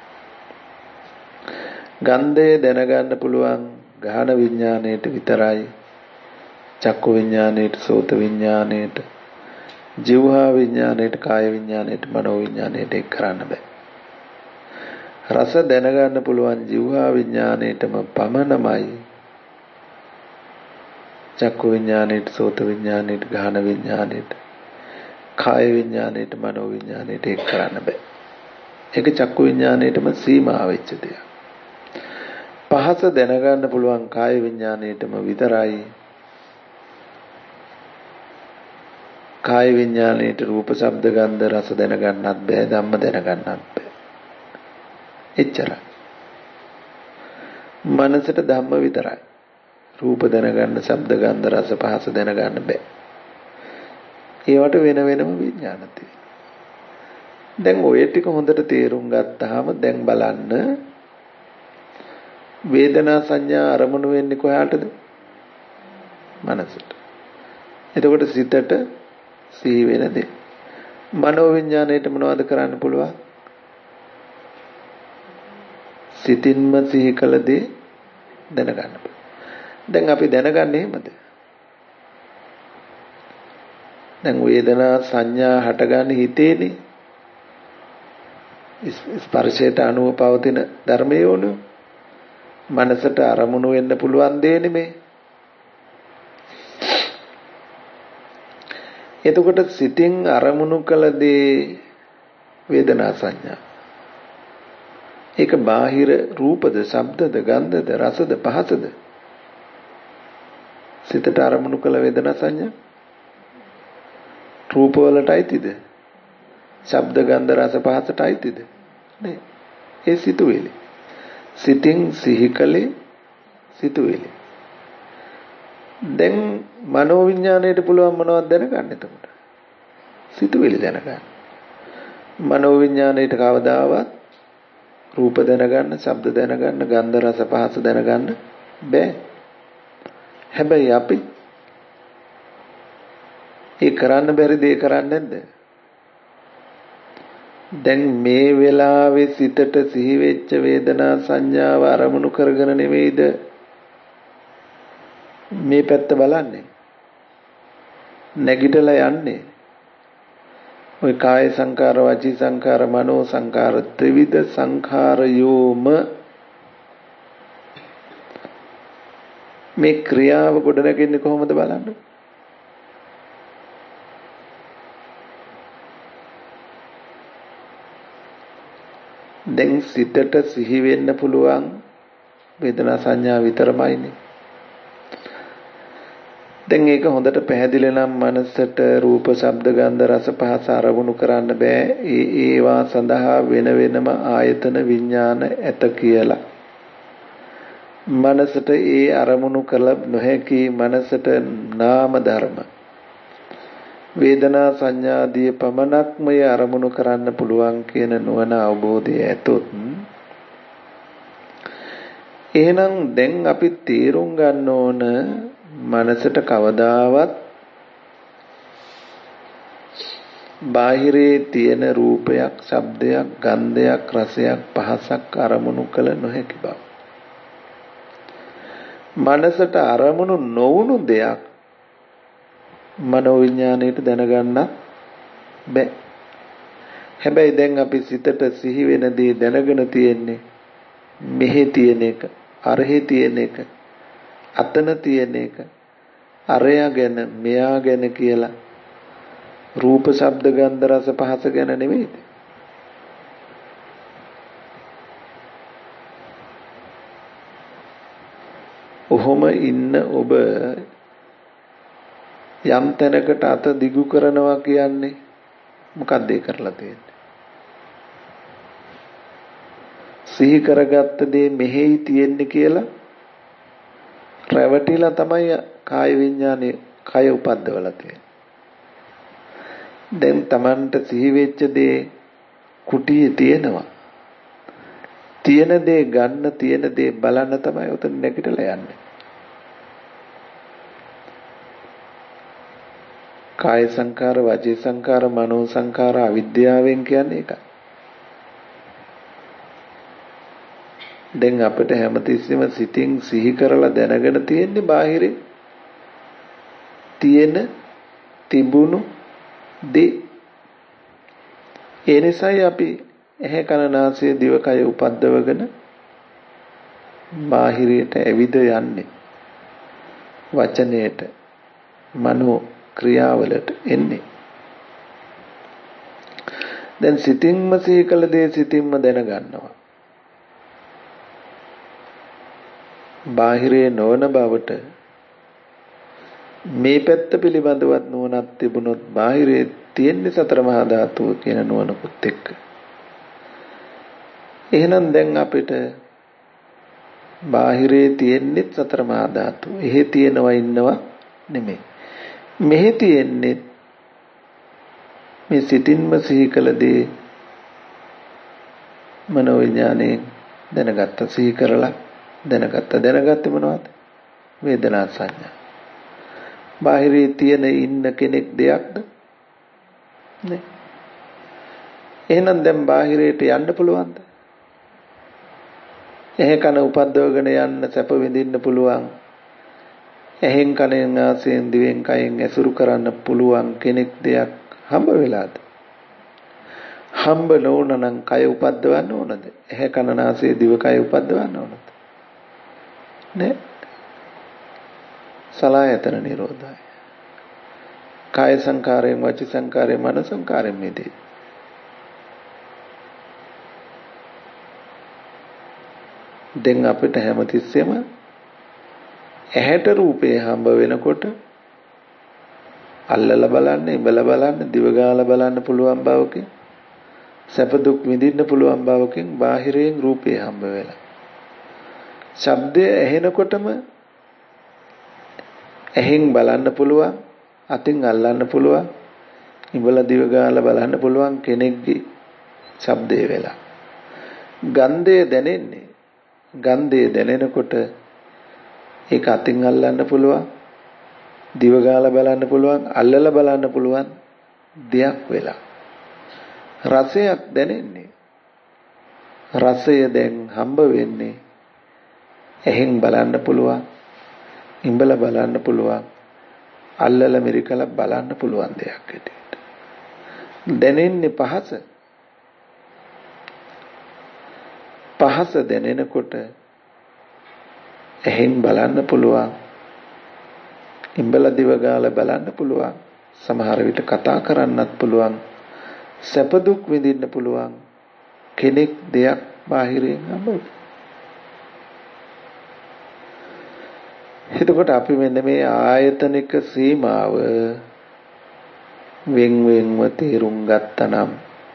ගන්ධය දැනගන්න පුළුවන් ගාන විඥාණයට විතරයි. චක්කු විඥාණයට සෝත විඥාණයට ජීවා විඥාණයට කාය විඥාණයට මනෝ විඥාණයට ඒක කරන්න බෑ. රස දැනගන්න පුළුවන් ජීවා විඥාණයටම පමණමයි. චක්කු විඥාණයට සෝත විඥාණයට ගාහන විඥාණයට කාය විඥාණයට මනෝ විඥාණයට ඒක කරන්න බෑ. ඒක චක්කු විඥාණයටම සීමා වෙච්ච දෙයක්. පහස දැනගන්න පුළුවන් කාය විඥාණයටම විතරයි. කාය විඥාණයට රූප ශබ්ද ගන්ධ රස දැනගන්නත් බෑ ධම්ම දැනගන්නත් බෑ. එච්චරයි. මනසට ධම්ම විතරයි. රූප දැනගන්න ශබ්ද ගන්ධ රස පහස දැනගන්න බෑ. ඒවට වෙන වෙනම විඥාන තියෙනවා. දැන් ඔය ටික හොඳට තේරුම් ගත්තාම දැන් බලන්න වේදනා සංඥා අරමුණු වෙන්නේ කොහාටද? මනසට. එතකොට සිතට සිහි වෙන දේ. මනෝ විඥාණයට මොනවද කරන්න පුළුවන්? සිතින්ම සිහි කළ දේ දැනගන්න පුළුවන්. දැන් අපි දැනගන්නේ එහෙමද? දැන් වේදනා සංඥා හටගන්නේ හිතේනේ. ස්පර්ශයට අනුව පවතින ධර්මයේ උණු මනසට අරමුණු වෙන්න පුළුවන් දේ නෙමේ. එතකොට සිතින් අරමුණු කළ දේ වේදනා සංඥා. ඒක බාහිර රූපද, ශබ්දද, ගන්ධද, රසද, පහසද? සිතට අරමුණු කළ වේදනා සංඥා රූප වලට අයිතිද? ශබ්ද ගන්ධ රස පහසට අයිතිද? නෑ. ඒ සිතුවිලි. සිතින් සිහි කලේ සිතුවිලි. දැන් මනෝ විඥාණයට පුළුවන් මොනවද දැනගන්න එතකොට? සිතුවිලි දැනගන්න. මනෝ විඥාණයට කවදාවත් රූප දැනගන්න, ශබ්ද දැනගන්න, ගන්ධ රස පහස දැනගන්න බෑ. හැබැයි අපි ඒ කරන්න බැරි දේ කරන්නේ නැද්ද? දැන් මේ වෙලාවේ සිතට සිහි වෙච්ච වේදනා සංඥාව අරමුණු කරගෙන නෙවෙයිද මේ පැත්ත බලන්නේ? නැගිටලා යන්නේ. ওই කාය සංකාර, වචී සංකාර, මනෝ සංකාර ත්‍රිවිධ සංඛාරයෝම මේ ක්‍රියාව ගොඩනගන්නේ කොහොමද බලන්න? දැන් සිතට සිහි වෙන්න පුළුවන් වේදනා සංඥා විතරමයිනේ. දැන් ඒක හොඳට පැහැදිලි නම් මනසට රූප, ශබ්ද, ගන්ධ, රස, පහස අරමුණු කරන්න බෑ. ඒවා සඳහා වෙන වෙනම ආයතන විඥාන ඇත කියලා. මනසට ඒ අරමුණු කළ නොහැකි මනසට නාම ධර්ම වේදනා සංඥාදී පමණක්ම අරමුණු කරන්න පුළුවන් කියන නුවණ අවබෝධය ඇතොත් එහෙනම් දැන් අපි තේරුම් ගන්න ඕන මනසට කවදාවත් බාහිරේ තියෙන රූපයක්, ශබ්දයක්, ගන්ධයක්, රසයක්, පහසක් අරමුණු කළ නොහැකි බව. මනසට අරමුණු නොවුණු දෙයක් මනෝ විඥාණයට දැනගන්න බෑ. හැබැයි දැන් අපි සිතට සිහි වෙන දේ දැනගෙන තියෙන්නේ මෙහි තියෙන එක, අරහි තියෙන එක, අතන තියෙන එක, අරයා ගැන, මෙයා ගැන කියලා රූප, ශබ්ද, ගන්ධ, රස, පහස ගැන නෙවෙයිද? ඔහොම ඉන්න ඔබ යම් තැනකට අත දිගු කරනවා කියන්නේ මොකක්ද ඒ කරලා තියෙන්නේ? සිහි කරගත්ත දේ මෙහෙයි තියෙන්නේ කියලා රැවටිලා තමයි කාය විඥානේ කය උපද්දවලා තියෙන්නේ. දැන් Tamanට සිහි වෙච්ච දේ කුටියේ තියෙනවා. තියෙන දේ ගන්න, තියෙන දේ බලන්න තමයි උතන නැගිටලා යන්නේ. කාය සංකාර, වචී සංකාර, මනෝ සංකාර අවිද්‍යාවෙන් කියන්නේ ඒකයි. දැන් අපිට හැමතිස්සෙම සිතින් සිහි කරලා දැනගෙන තියෙන්නේ බාහිරේ තියෙන තිබුණු දේ. ඒ නිසායි අපි ඇහැ කන නාසය දිවකය උපද්දවගෙන බාහිරයට ඇවිද යන්නේ. වචනයට, මනෝ ක්‍රියාවලට එන්නේ. දැන් සිතින්ම සිහි කළ දේ සිතින්ම දැනගන්නවා. බාහිරේ නොවන බවට මේ පැත්ත පිළිබඳවත් නුවණක් තිබුණොත් බාහිරේ තියෙන්නේ සතර මහා ධාතුව කියන නුවණකුත් එක්ක. එහෙනම් දැන් අපිට බාහිරේ තියෙන්නේ සතර මහා ධාතුව. එහෙ තියෙනවා ඉන්නවා නෙමෙයි. මෙහි තියෙන්නේ මේ සිතින්ම සිහි කළ දේ මනෝ විඥානේ දැනගත්ත, සිහි කරලා දැනගත්තේ මොනවද? වේදනා සංඥා. බාහිරේ තියෙන ඉන්න කෙනෙක් දෙයක්ද? නේ. එහෙනම් දැන් බාහිරයට යන්න පුළුවන්ද? එහේ කන උපද්දවගෙන යන්න, සැප විඳින්න පුළුවන්. එහෙන් කනෙන් නාසයෙන් දිවෙන් කයෙන් ඇසුරු කරන්න පුළුවන් කෙනෙක් දෙයක් හම්බ වෙලාද? හම්බ නොවුන නම් කය උපද්දවන්න ඕනද? එහේ කන නාසය දිව කය උපද්දවන්න ඕනද? නේ. සලආයතන නිරෝධය. කාය සංකාරයෙන්, වචී සංකාරයෙන්, මන සංකාරයෙන් මිදේ. දැන් අපිට හැමතිස්සෙම ඇහැට රූපේ හම්බ වෙනකොට අල්ලලා බලන්න, ඉඹලා බලන්න, දිව ගාලා බලන්න පුළුවන් බවකින්, සැප දුක් විඳින්න පුළුවන් බවකින් බාහිරයෙන් රූපේ හම්බ වෙලා. ශබ්දය ඇහෙනකොටම ඇහෙන් බලන්න පුළුවන්, අතින් අල්ලන්න පුළුවන්, ඉඹලා දිව ගාලා බලන්න පුළුවන් කෙනෙක්ගේ ශබ්දේ වෙලා. ගන්ධය දැනෙන්නේ. ගන්ධය දැනෙනකොට ඒක අතින් අල්ලන්න පුළුවන්, දිව ගාලා බලන්න පුළුවන්, අල්ලලා බලන්න පුළුවන් දෙයක් වෙලා. රසයක් දැනෙන්නේ. රසය දැන් හම්බ වෙන්නේ එහෙන් බලන්න පුළුවන්, ඉඹලා බලන්න පුළුවන්, අල්ලලා මිරිකලා බලන්න පුළුවන් දෙයක් හැටියට. දැනෙන්නේ පහස. පහස දැනෙනකොට එහෙන් බලන්න පුළුවන්, ඉඹලා දිව ගාලා බලන්න පුළුවන්, සමහර විට කතා කරන්නත් පුළුවන්, සැප දුක් විඳින්න පුළුවන් කෙනෙක් දෙයක් බාහිරින් හම්බ. එතකොට අපි මෙන්න මේ ආයතනික සීමාව වෙන්වෙන්ව තේරුම් ගත්තනම්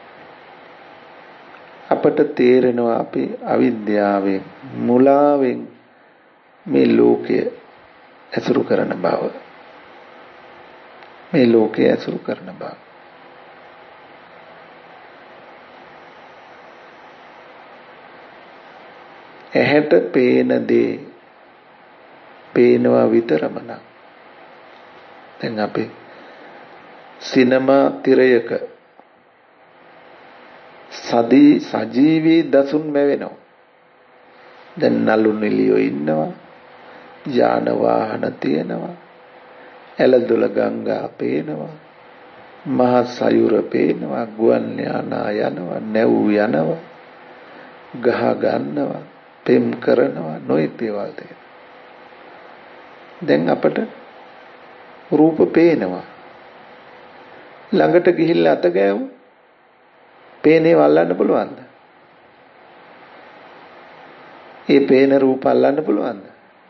අපට තේරෙනවා අපි අවිද්‍යාවෙන්, මුලාවෙන් මේ ලෝකය ඇසුරු කරන බව. මේ ලෝකය ඇසුරු කරන බව. ඇහැට පේන දේ පේනවා විතරම නම්. දැන් අපි සිනමා තිරයක සජීවී දසුන් මැවෙනවා. දැන් නළු නිළියෝ ඉන්නවා, යාන වාහන තියෙනවා, එළදොල ගංගා පේනවා, මහ සයුර පේනවා, ගුවන් යානා යනවා, නැව් යනවා, ගහ ගන්නවා, පෙම් කරනවා, නොයෙක් දේවල් තියෙනවා. දැන් අපට රූප පේනවා. ළඟට ගිහිල්ලා අත ගෑවු පේනේ අල්ලන්න පුළුවන්ද? ඒ පේන රූප අල්ලන්න පුළුවන්ද?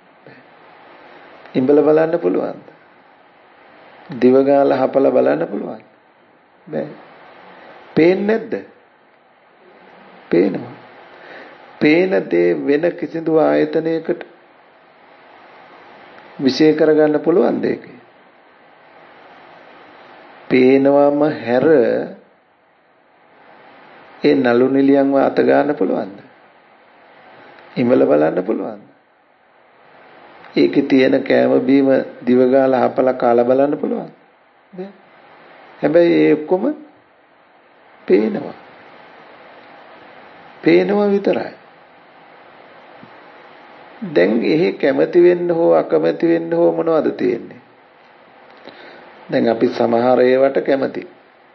ඉඹල බලන්න පුළුවන්ද? දිව ගාලා හපලා බලන්න පුළුවන්ද? බෑ. පේන්නේ නැද්ද? පේනවා. පේන දේ වෙන කිසිදු ආයතනයකට විශේෂ කරගන්න පුළුවන්ද ඒක? පේනවම හැර ඒ නළු නිලියන්ව අත ගන්න පුළුවන්ද? ඉමල බලන්න පුළුවන්ද? ඒකේ තියෙන කෑම බීම දිව ගාලා හපලා කාලා බලන්න පුළුවන්ද? බෑ. හැබැයි ඒ ඔක්කොම පේනවා. පේනවා විතරයි. දැන් එහි කැමති වෙන්න හෝ අකමැති වෙන්න හෝ මොනවද තියෙන්නේ? දැන් අපි සමහර ඒවාට කැමති.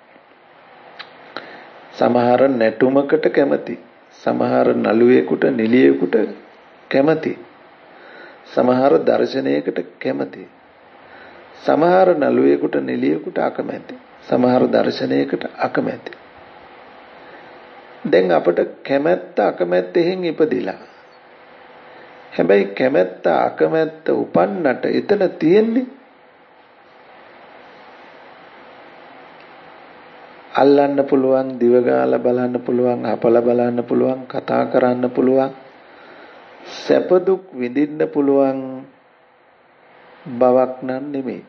සමහර නැටුමකට කැමති. සමහර නළුවෙකුට නිලියෙකුට කැමති. සමහර දර්ශනයකට කැමති. සමහර නළුවෙකුට නිලියෙකුට අකමැති. සමහර දර්ශනයකට අකමැති. දැන් අපට කැමැත්ත අකමැත්තෙන් ඉපදිලා. හැබැයි කැමැත්ත අකමැත්ත උපන්නට එතන තියෙන්නේ අල්ලන්න පුළුවන්, දිව ගාලා බලන්න පුළුවන්, අපල බලන්න පුළුවන්, කතා කරන්න පුළුවන්, සැප දුක් විඳින්න පුළුවන් බවක් නෙමෙයි.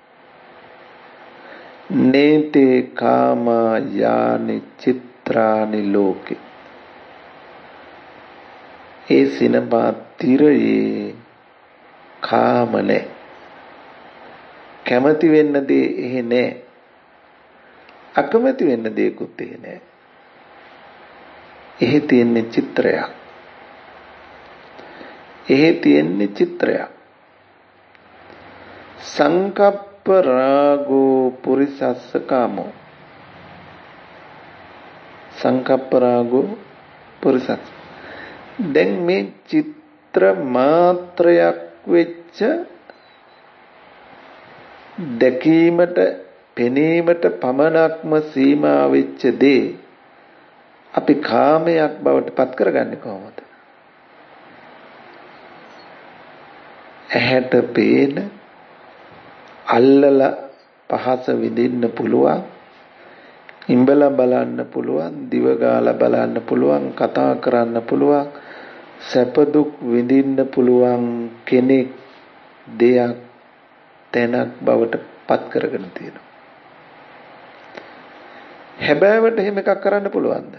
නේතේ කාමා යානි චිත්‍රානි ලෝකේ. ඒ සිනමා තිරයේ කාම නැහැ. කැමති වෙන්න දේ එහෙ නැහැ. අකමැති වෙන්න දෙයක්වත් එහෙ නැහැ. එහෙ තියෙන්නේ චිත්‍රයක්. එහෙ තියෙන්නේ චිත්‍රයක්. සංකප්ප රාගෝ පුරිසස්ස කාමෝ. සංකප්ප රාගෝ පුරිසස්ස. දැන් මේ චිත්‍ර මාත්‍රයක් වෙච්ච දැකීමට, පෙනීමට පමණක්ම සීමා වෙච්ච දේ අපි කාමයක් බවට පත් කරගන්නේ කොහොමද? ඇහැට පේන අල්ලලා පහස විඳින්න පුළුවන්, ඉඹලා බලන්න පුළුවන්, දිව ගාලා බලන්න පුළුවන්, කතා කරන්න පුළුවන්, සැප දුක් විඳින්න පුළුවන් කෙනෙක්, දෙයක්, තැනක් බවට පත් කරගෙන තියෙනවා. හැබෑවට එහෙම එකක් කරන්න පුළුවන්ද?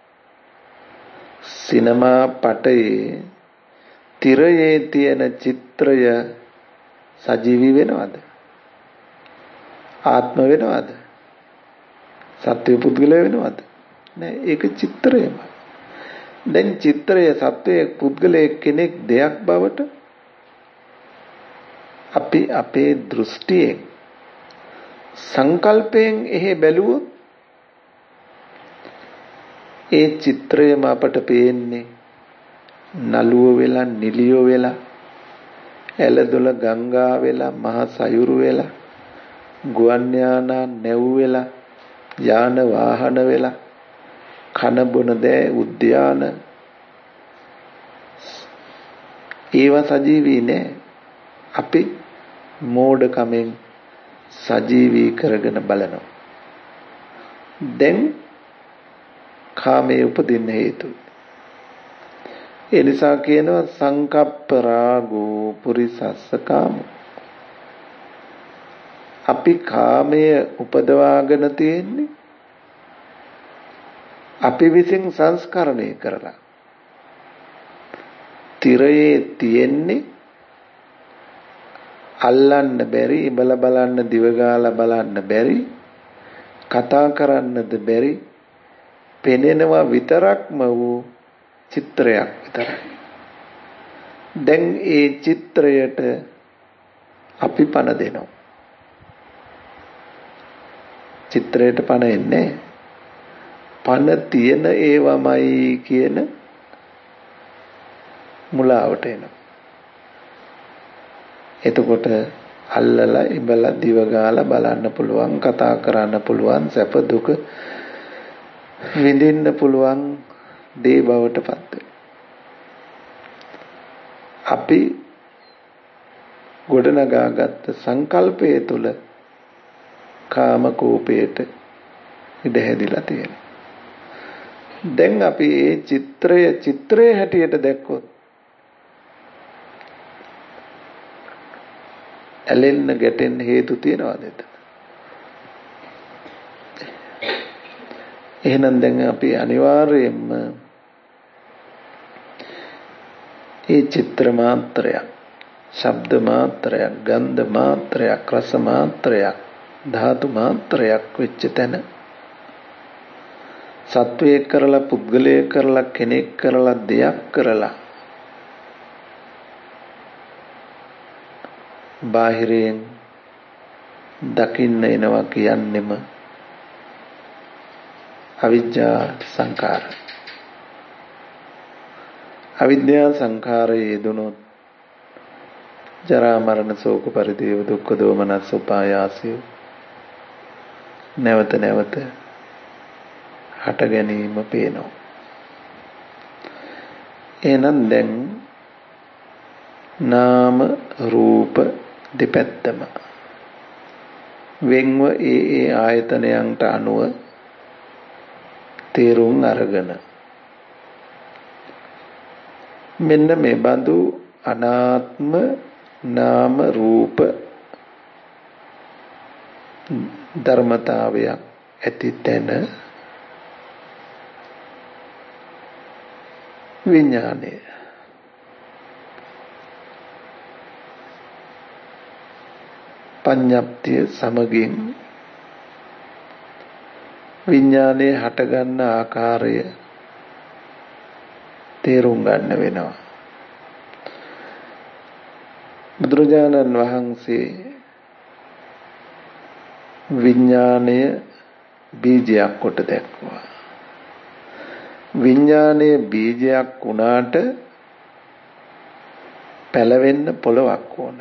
සිනමා පටයේ තිරයේ තියෙන චිත්‍රය සජීවී වෙනවද? ආත්ම වෙනවද? සත්‍ය පුද්ගලය වෙනවද? නෑ, ඒක චිත්‍රයම. දැන් චිත්‍රය සත්වයේ පුද්ගලයේ කෙනෙක් දෙයක් බවට අපි අපේ දෘෂ්ටියෙන් සංකල්පයෙන් එහෙ බැලුවොත් ඒ චිත්‍රයම අපට පේන්නේ නළුව වෙලා, නිලිය වෙලා, ඇලදොල ගංගා වෙලා, මහ සයුරු වෙලා, ගුවන් යානා නැව් වෙලා, යාන වාහන වෙලා, කන බොන දෑ උද්‍යාන, ඒවා සජීවී නෑ. අපි මෝඩකමෙන් සජීවී කරගෙන බලනවා. දැන් කාමයේ උපදින්න හේතුයි. ඒ නිසා කියනවා සංකප්ප රාගෝ පුරිසස්ස කාමෝ. අපි කාමය උපදවාගෙන තියෙන්නේ අපි විසින් සංස්කරණය කරලා. තිරයේ තියෙන්නේ අල්ලන්න බැරි, ඉබල බලන්න, දිව ගාලා බලන්න බැරි, කතා කරන්නද බැරි, පෙනෙනවා විතරක්ම වූ චිත්‍රයක් විතරයි. දැන් ඒ චිත්‍රයට අපි පණ දෙනවා. චිත්‍රයට පණ එන්නේ පණ තියෙන ඒවමයි කියන මුලාවට එනවා. එතකොට අල්ලලා ඉබලා දිව ගාලා බලන්න පුළුවන්, කතා කරන්න පුළුවන්, සැප දුක විඳින්න පුළුවන් දේ බවට පත් වෙනවා. අපි ගොඩනගාගත් සංකල්පයේ තුල කාම කෝපයට ඉඩ හැදිලා තියෙනවා. දැන් අපි මේ චිත්‍රයේ හැටියට දැක්කොත් ඇලෙන්න ගැටෙන්න හේතු තියනවාද එතන? එහෙනම් දැන් අපි අනිවාර්යයෙන්ම ඒ චිත්‍ර මාත්‍රයක්, ශබ්ද මාත්‍රයක්, ගන්ධ මාත්‍රයක්, රස මාත්‍රයක්, ධාතු මාත්‍රයක් වෙච්ච තැන සත්වයේ කරලා, පුද්ගලයේ කරලා, කෙනෙක් කරලා, දෙයක් කරලා බාහිරයෙන් දකින්න එනවා කියන්නෙම අවිජ්ජා සංඛාර. අවිද්‍යා සංඛාරයේ යෙදුනොත් ජරා මරණ ශෝක පරිදේව දුක්ඛ දෝමනස් උපායාසය නැවත නැවත හට ගැනීම පේනවා. එහෙනම් දැන් නාම රූප දෙපැත්තම වෙන්ව ඒ ආයතනයන්ට අනුව තේරුම් අරගෙන මෙන්න මේ බඳු අනාත්ම නාම රූප ධර්මතාවයක් ඇති තැන විඥානය පඤ්ඤප්තිය සමගින් විඥානයේ හටගන්න ආකාරය තේරුම් ගන්න වෙනවා. බුදුරජාණන් වහන්සේ විඥානය බීජයක් කොට දැක්වුවා. විඥානයේ බීජයක් වුණාට පැලවෙන්න පොළවක් ඕන.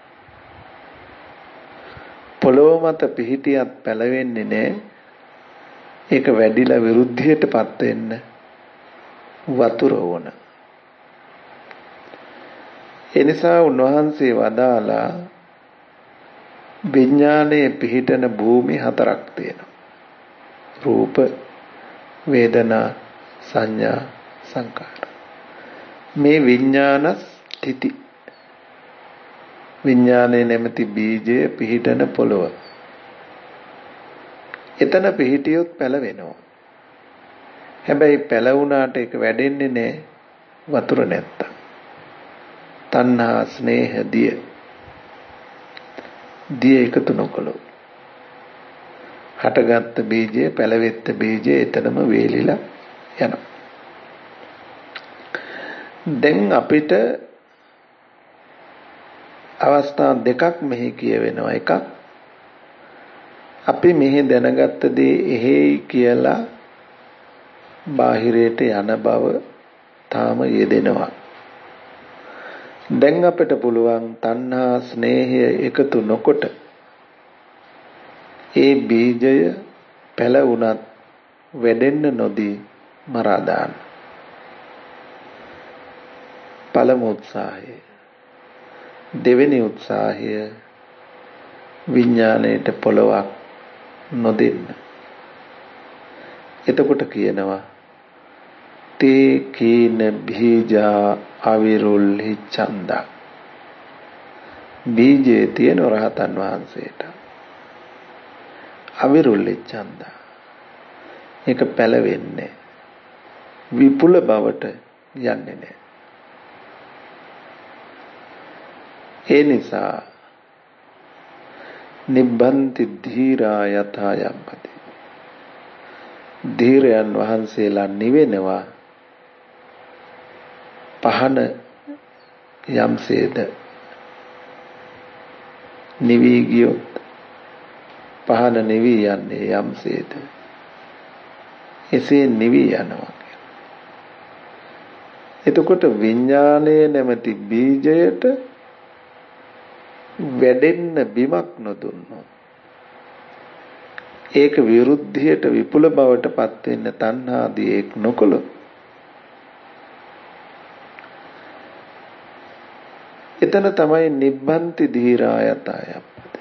පොළොව මත පිහිටියත් පැලවෙන්නේ නැහැ. ඒක වැඩිලා විරුද්ධියටපත් වෙන්න වතුර ඕන. ඒ නිසා උන්වහන්සේ වදාලා විඥානයේ පිහිටන භූමි 4ක් තියෙනවා. රූප, වේදනා, සංඥා, සංකාර. මේ විඥාන ස්ථಿತಿ. විඥානයේ නැමැති බීජය පිහිටන පොළව. එතන පිහිටියොත් පැලවෙනවා. හැබැයි පැලවුණාට ඒක වැඩෙන්නේ නැහැ වතුර නැත්තම්. තණ්හා, ස්නේහ, දිය එකතු නොකළොත්. හටගත් බීජය, පැලවෙත්ත බීජය එතනම වේලිලා යනවා. දැන් අපිට අවස්ථා දෙකක් මෙහි කියවෙනවා. එකක් අපි මෙහි දැනගත්ත දේ එහෙයි කියලා බාහිරයට යන බව තාම යෙදෙනවා. දැන් අපිට පුළුවන් තණ්හා ස්නේහය එකතු නොකොට ඒ බීජය පැලවුණත් වැඩෙන්න නොදී මරා දාන්න. පළමු උත්සාහය. දෙවෙනි උත්සාහය විඥාණයට පොළවක් නොදෙන්න. එතකොට කියනවා තේ කීන බීජා අවිරුල්හි ඡන්දා. බීජයේ තියෙන රහතන් වහන්සේට අවිරුල්හි ඡන්දා. ඒක පැලවෙන්නේ විපුල බවට යන්නේ නැහැ. ඒ නිසා නිබ්බන්ති ධීරා යථා යම්පති. ධීරයන් වහන්සේලා නිවෙනවා පහන යම්සේද. නිවි ගියොත් පහන නිවි යන්නේ යම්සේද. එසේ නිවි යනවා. එතකොට විඥානයේ නැමැති බීජයට වැඩෙන්න බිමක් නොදුන්නොත්, ඒක විරුද්ධියට විපුල බවට පත් වෙන්න තණ්හාදී එක් නොකළොත්, එතන තමයි නිබ්බන්ති ධීරායතය.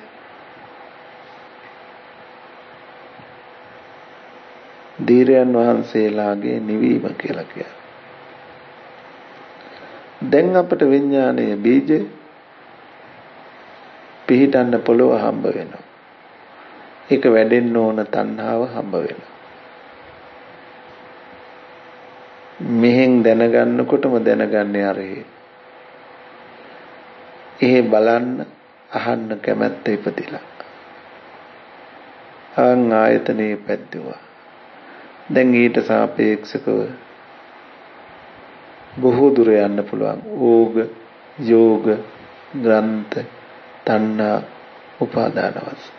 ධීරයන් වහන්සේලාගේ නිවීම කියලා කියන්නේ. දැන් අපට විඥානයේ බීජ පිහිටන්න පොළොව හම්බ වෙනවා. ඒක වැඩෙන්න ඕන තණ්හාව හම්බ වෙනවා. මෙහෙන් දැනගන්නකොටම දැනගන්නේ අරේ. එහෙ බලන්න අහන්න කැමැත්ත ඉපදිලා. ආයතනේ පැද්දුවා. දැන් ඊට සාපේක්ෂව බොහෝ දුර යන්න පුළුවන්. ඕග, යෝග, ග්‍රන්ථ, තණ්හා, උපාදාන වශයෙන්.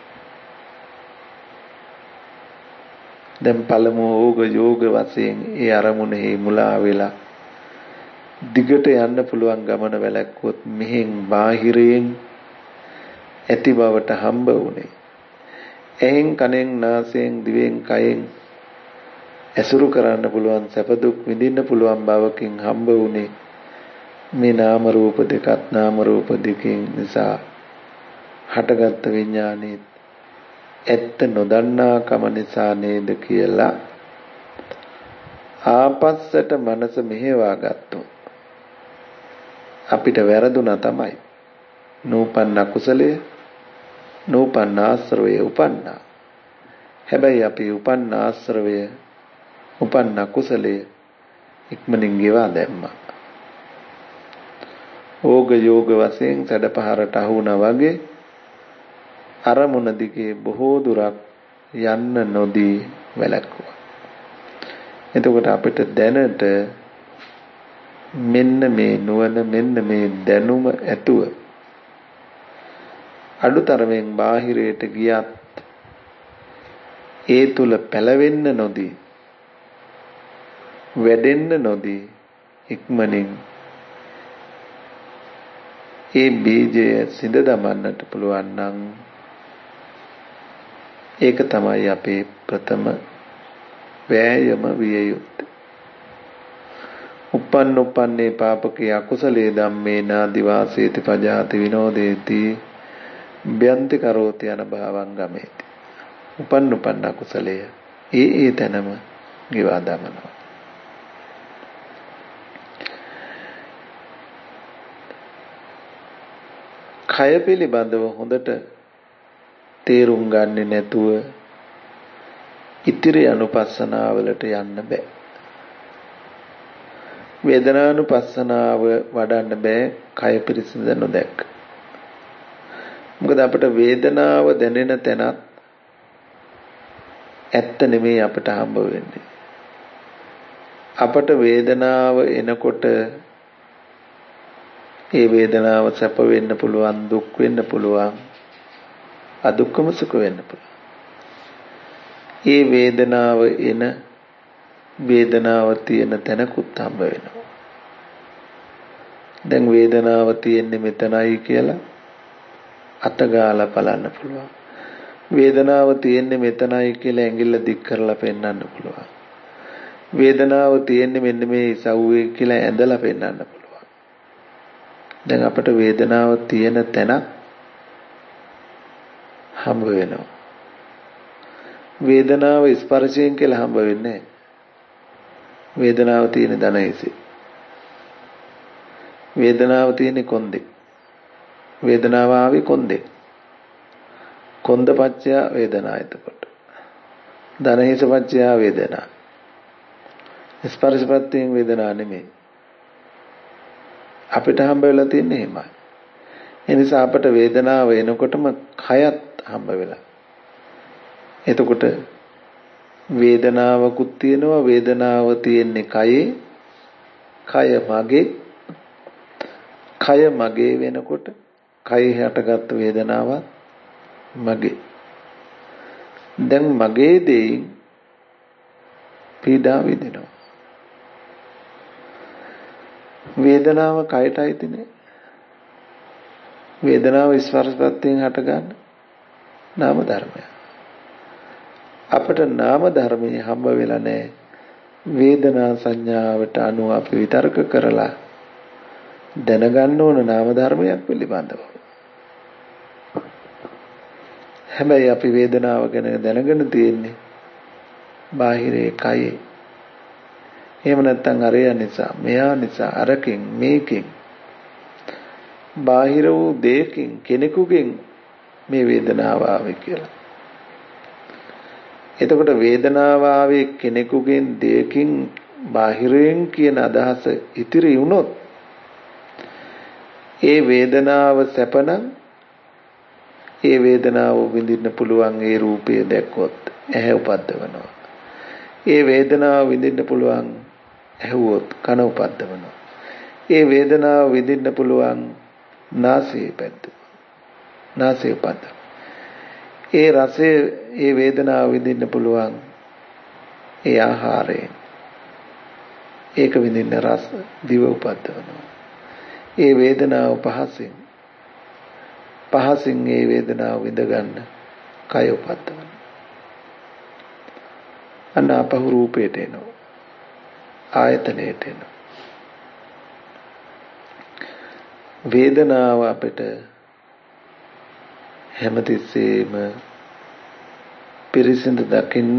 දැන් පළමු ඕග යෝග වශයෙන් ඒ අරමුණෙහි මුලා වෙලා දිගට යන්න පුළුවන් ගමන වැළැක්වුවොත් මෙහෙන් බාහිරයෙන් ඇති බවට හම්බ වුණේ. එහෙන් කනෙන් නාසයෙන් දිවෙන් කයෙන් ඇසුරු කරන්න පුළුවන් සැප දුක් විඳින්න පුළුවන් බවකින් හම්බ වුණේ මේ නාම රූප දෙකත් නාම රූප දෙකෙන් නිසා හටගත් විඥානේ ඇත්ත නොදන්නා කම නිසා නේද කියලා ආපස්සට මනස මෙහෙවා ගත්තොත් අපිට වැරදුනා තමයි. නූපන්න කුසලය නූපන්න ආශ්‍රවය උපන්නා. හැබැයි අපි උපන්න ආශ්‍රවය උපන්න කුසලය ඉක්මනින් ගෙවා දැම්මා. ඕග යෝග වශයෙන් සැඩපහරට අහුණා වගේ අරමුණ දිගේ බොහෝ දුරක් යන්න නොදී වැළැක්වුවා. එතකොට අපිට දැනට මෙන්න මේ නුවණ මෙන්න මේ දැනුම ඇතුව අඩුතරමින් බාහිරයට ගියත් ඒ තුල පැලවෙන්න නොදී වැඩෙන්න නොදී ඉක්මනින් ඒ බීජය සිඳ දමන්නට පුළුවන් නම් ඒක තමයි අපේ ප්‍රථම වෑයම විය යුත්තේ. uppannee papake akusale dhamme nadi vaseti pajati vinodeti බ්‍යන්ති කරෝති යන භාවං ගමේති. උපන්න කුසලය ඒ තැනම ගෙවා දමනවා. කය පිළිබඳව හොඳට තේරුම් ගන්නේ නැතුව ඉතිරි අනුපස්සනාවලට යන්න බෑ. වේදනානුපස්සනාව වඩන්න බෑ කය පිරිසිඳ නොදැක්ක. මොකද අපිට වේදනාව දැනෙන තැනත් ඇත්ත නෙමෙයි අපිට හම්බ වෙන්නේ. අපට වේදනාව එනකොට ඒ වේදනාව සැප වෙන්න පුළුවන්, දුක් වෙන්න පුළුවන්, අදුක්කම සුඛ වෙන්න පුළුවන්. ඒ වේදනාව එන වේදනාව තියෙන තැනකුත් හම්බ වෙනවා. දැන් වේදනාව තියෙන්නේ මෙතනයි කියලා අතගාලා බලන්න පුළුවන්. වේදනාව තියෙන්නේ මෙතනයි කියලා ඇඟිල්ල දික් කරලා පෙන්වන්න පුළුවන්. වේදනාව තියෙන්නේ මෙන්න මේ ඉසව්වේ කියලා ඇඳලා පෙන්වන්න පුළුවන්. දැන් අපට වේදනාව තියෙන තැන හම්බ වෙනවා. වේදනාව ස්පර්ශයෙන් කියලා හම්බ වෙන්නේ නැහැ. වේදනාව තියෙන දනහිසේ. වේදනාව තියෙන්නේ කොන්දේ. වේදනාව ආවේ කොන්දේ. කොන්ද පච්චය වේදනා එතකොට. දනහිස පච්චය වේදනා. ස්පර්ශපත්යෙන් වේදනා නෙමෙයි. අපිට හම්බ වෙලා තියන්නේ එහෙමයි. ඒ නිසා අපට වේදනාව එනකොටම කයත් හම්බ වෙලා. එතකොට වේදනාවකුත් තියෙනවා. වේදනාව තියෙන්නේ කයේ. කය මගේ වෙනකොට කයේ හටගත් වේදනාවත් මගේ. දැන් මගේ දෙයින් පීඩා විඳිනවා. වේදනාව කයටයි තිනේ. වේදනාව ස්පර්ශපත්යෙන් හටගන්න නාම ධර්මය. අපට නාම ධර්මයේ හම්බ වෙලා නැහැ. වේදනා සංඥාවට අනුව අපි විතර්ක කරලා දැනගන්න ඕන නාම ධර්මයක් පිළිබඳව. හැබැයි අපි වේදනාව ගැන දැනගෙන තියෙන්නේ බාහිරේ කයේ. එහෙම නැත්නම් අරයා නිසා, මෙයා නිසා, අරකින් මේකෙන් බාහිර වූ දෙයකින් කෙනෙකුගෙන් මේ වේදනාව ආවේ කියලා. එතකොට වේදනාව ආවේ කෙනෙකුගෙන්, දෙයකින්, බාහිරයෙන් කියන අදහස ඉතිරි වුණොත් ඒ වේදනාව සැපනම් ඒ වේදනාව විඳින්න පුළුවන් ඒ රූපය දැක්කොත් ඇහැ උපද්දවනවා. ඒ වේදනාව විඳින්න පුළුවන් ඇහුවොත් කන උපද්දවනවා. ඒ වේදනාව විඳින්න පුළුවන් නාසය පැද්දවනවා. නාසය උපද්දවනවා. ඒ රසය ඒ වේදනාව විඳින්න පුළුවන් ඒ ආහාරයෙන්. ඒක විඳින්න රස දිව උපද්දවනවා. ඒ වේදනාව පහසින් ඒ වේදනාව විඳ ගන්න කය උපද්දවන. අන්න අපහු රූපයට එනවා. ආයතනයට එනවා. වේදනාව අපිට හැමතිස්සෙම පිරිසිඳ දකින්න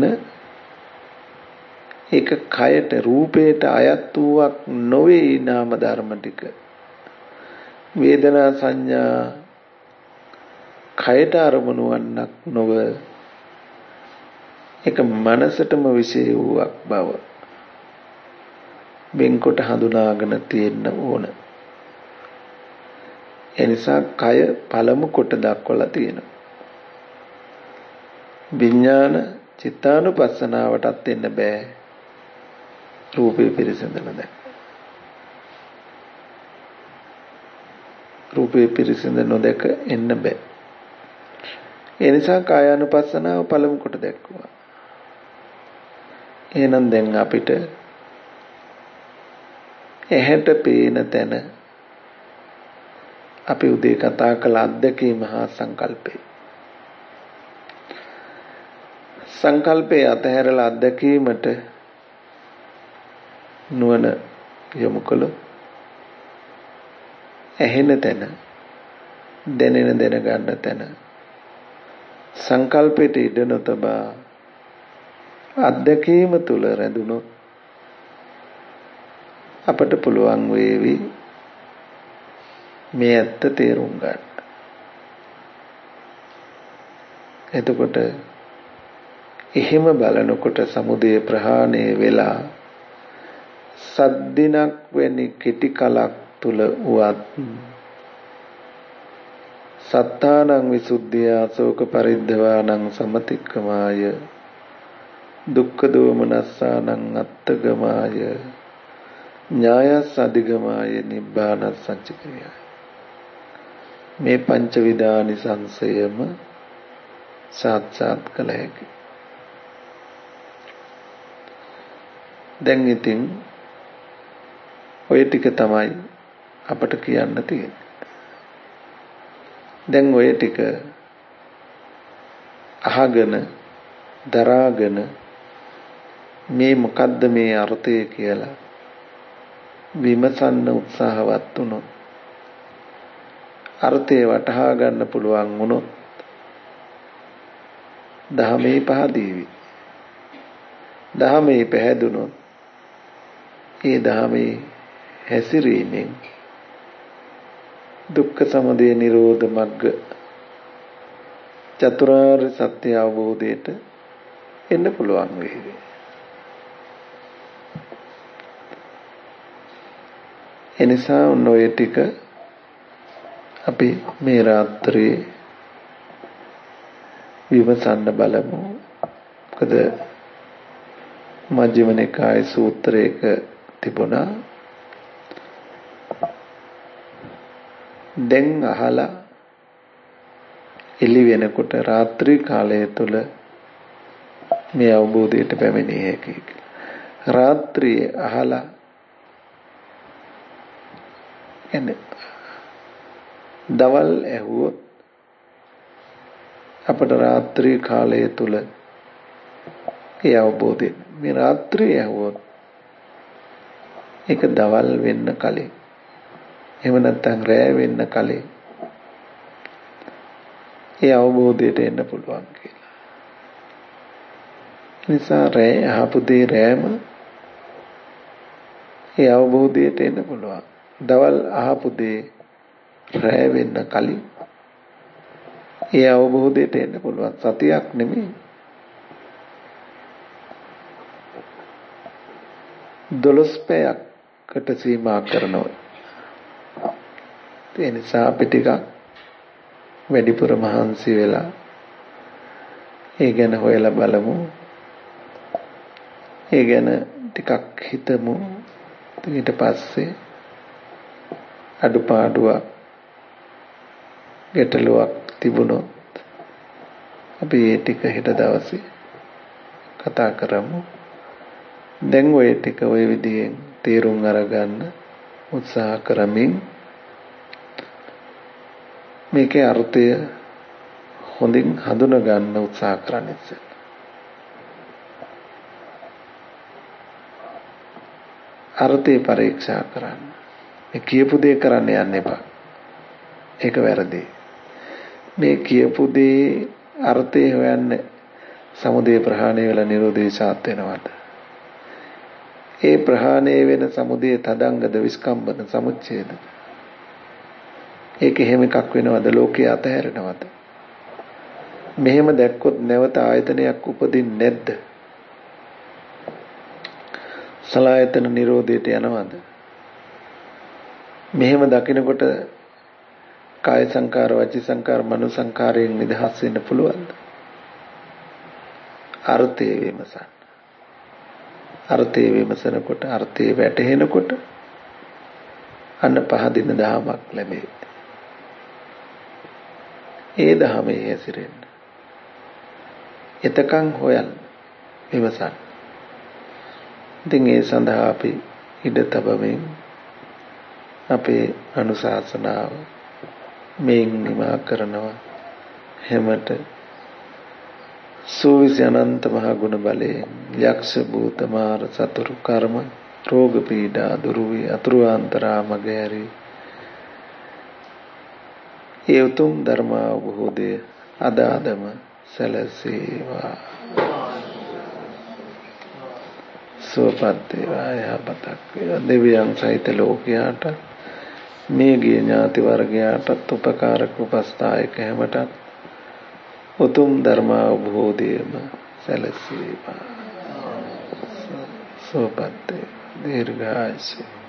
ඒක කයට රූපයට අයත් වූවක් නොවේ. නාම ධර්ම ටික වේදනා සංඥා කයට අරමුණු වන්නක් නොව ඒක මනසටම විශේෂ වූවක් බව වෙන්කොට හඳුනාගෙන තියෙන්න ඕන. එනිසා කය පළමු කොට දක්වලා තියෙනවා. විඥාන චිත්තානුපස්සනාවටත් එන්න බෑ. රූපේ පිරිසිඳන දැන්. රූපේ පිරිසිඳ නොදක එන්න බෑ. ඒ නිසා කායානුපස්සනාව පළමු කොට දැක්වුවා. එහෙනම් දැන් අපිට ඇහැට පේන තැන අපි උදේ කතා කළ අත්දැකීම හා සංකල්පේ. සංකල්පේ අතහැරලා අත්දැකීමට නුවණ යොමු කළොත් ඇහෙන තැන දැනෙන දැනගන්න තැන සංකල්පයට ඉඩ නොතබා අත්දැකීම තුල රැඳුනොත් අපට පුළුවන් වේවි මේ ඇත්ත තේරුම් ගන්න. එතකොට එහෙම බලනකොට සමුදය ප්‍රහාණය වෙලා සද්දිනක් වැනි කෙටි කලක් තුල උවත් සත්තානං විසුද්ධිය ආසෝක පරිද්දවානං සමතික්කමාය දුක්ඛ දෝමනස්සානං අත්තගමාය ඥායස් අධිගමාය නිබ්බානස් සච්චිකිරියයි. මේ පංච විදානි සංසයම සාත්සාත් කළ හැකි. දැන් ඉතින් ඔය ටික තමයි අපට කියන්න තියෙන්නේ. දැන් ඔය ටික අහගෙන දරාගෙන මේ මොකද්ද මේ අර්ථය කියලා විමසන්න උත්සාහවත් වුණොත් අර්ථය වටහා ගන්න පුළුවන් වුණොත් ධහමේ පහදීවි. ධහමේ පැහැදුනොත් ඒ ධහමේ හැසිරීමෙන් දුක්ඛ සමුදය නිරෝධ මග්ග චතුරාර්ය සත්‍ය අවබෝධයට එන්න පුළුවන් වේවි. එනිසා ඔය ටික අපි මේ රාත්‍රියේ විමසන්න බලමු. මොකද මජ්ක්‍ධිම නිකායේ සූත්‍රයක තිබුණා දැන් අහලා එළි වෙනකොට රාත්‍රී කාලය තුල මේ අවබෝධයට පැමිණිය හැකියි. රාත්‍රියේ අහලා එන්නේ දවල් ඇහුවොත් අපට රාත්‍රී කාලය තුල ඒ අවබෝධය මේ රාත්‍රියේ ඇහුවොත් ඒක දවල් වෙන්න කලින් එහෙම නැත්නම් රැය වෙන්න කලින් ඒ අවබෝධයට එන්න පුළුවන් කියලා. නිසා රැය අහපු දේ රැයම ඒ අවබෝධයට එන්න පුළුවන්. දවල් අහපු දේ රැය වෙන්න කලින් ඒ අවබෝධයට එන්න පුළුවන්. සතියක් නෙමෙයි 12 පැයකට සීමා කරනවා. ඒ නිසා අපි ටිකක් වැඩිපුර මහන්සි වෙලා ඒ ගැන හොයලා බලමු. ඒ ගැන ටිකක් හිතමු. ඊට පස්සේ අඩුපාඩුවක් ගැටලුවක් තිබුණොත් අපි ඒ ටික හෙට දවසේ කතා කරමු. දැන් ඔය ටික ඔය විදිහෙන් තේරුම් අරගන්න උත්සාහ කරමින් මේකේ අර්ථය හොඳින් හඳුනා ගන්න උත්සාහ කරන්න ඉස්සෙල්ලා අර්ථය පරීක්ෂා කරන්න. මේ කියපු දේ කරන්න යන්න එපා. ඒක වැරදි. මේ කියපු දේ අර්ථය හොයන්න සමුදය ප්‍රහාණය වෙලා නිරෝධය සාත් වෙනවට. ඒ ප්‍රහාණය වෙන සමුදය තදංගද විස්කම්බන සමුච්ඡේද. ඒක එහෙම එකක් වෙනවද ලෝකේ අතහැරෙනවද? මෙහෙම දැක්කොත් නැවත ආයතනයක් උපදින්නේ නැද්ද? සලආයතන නිරෝධයට යනවද? මෙහෙම දකිනකොට කාය සංකාර වචී සංකාර මනෝ සංකාරයෙන් නිදහස් වෙන්න පුළුවන්ද? අර්ථය විමසන්න. අර්ථය විමසනකොට අර්ථය වැටහෙනකොට අන්න පහදින දහමක් ලැබේ. ඒ දහමේ හැසිරෙන්න. එතකන් හොයන්න විමසන්න. ඉතින් ඒ සඳහා අපි ඉඩ තබමින් අපේ අනුශාසනාව මේන් නිමා කරනවා. හැමත සෝවිසි අනන්ත මහ ගුණ බලයෙන් යක්ෂ භූත මාර සතුරු කර්ම රෝග පීඩා දුරු වී අතුරු අන්තරා මග ඇරී ඒ උතුම් ධර්ම අවබෝධය අදාදම සැලසේවා. සුවපත් වේවා යහපතක් වේවා දෙවියන් සහිත ලෝකයාට මේ ගිය ඥාති වර්ගයාටත් උපකාරක උපස්ථායක හැමටත් උතුම් ධර්ම අවබෝධයම සැලසේවා. සුවපත් දීර්ඝායුෂ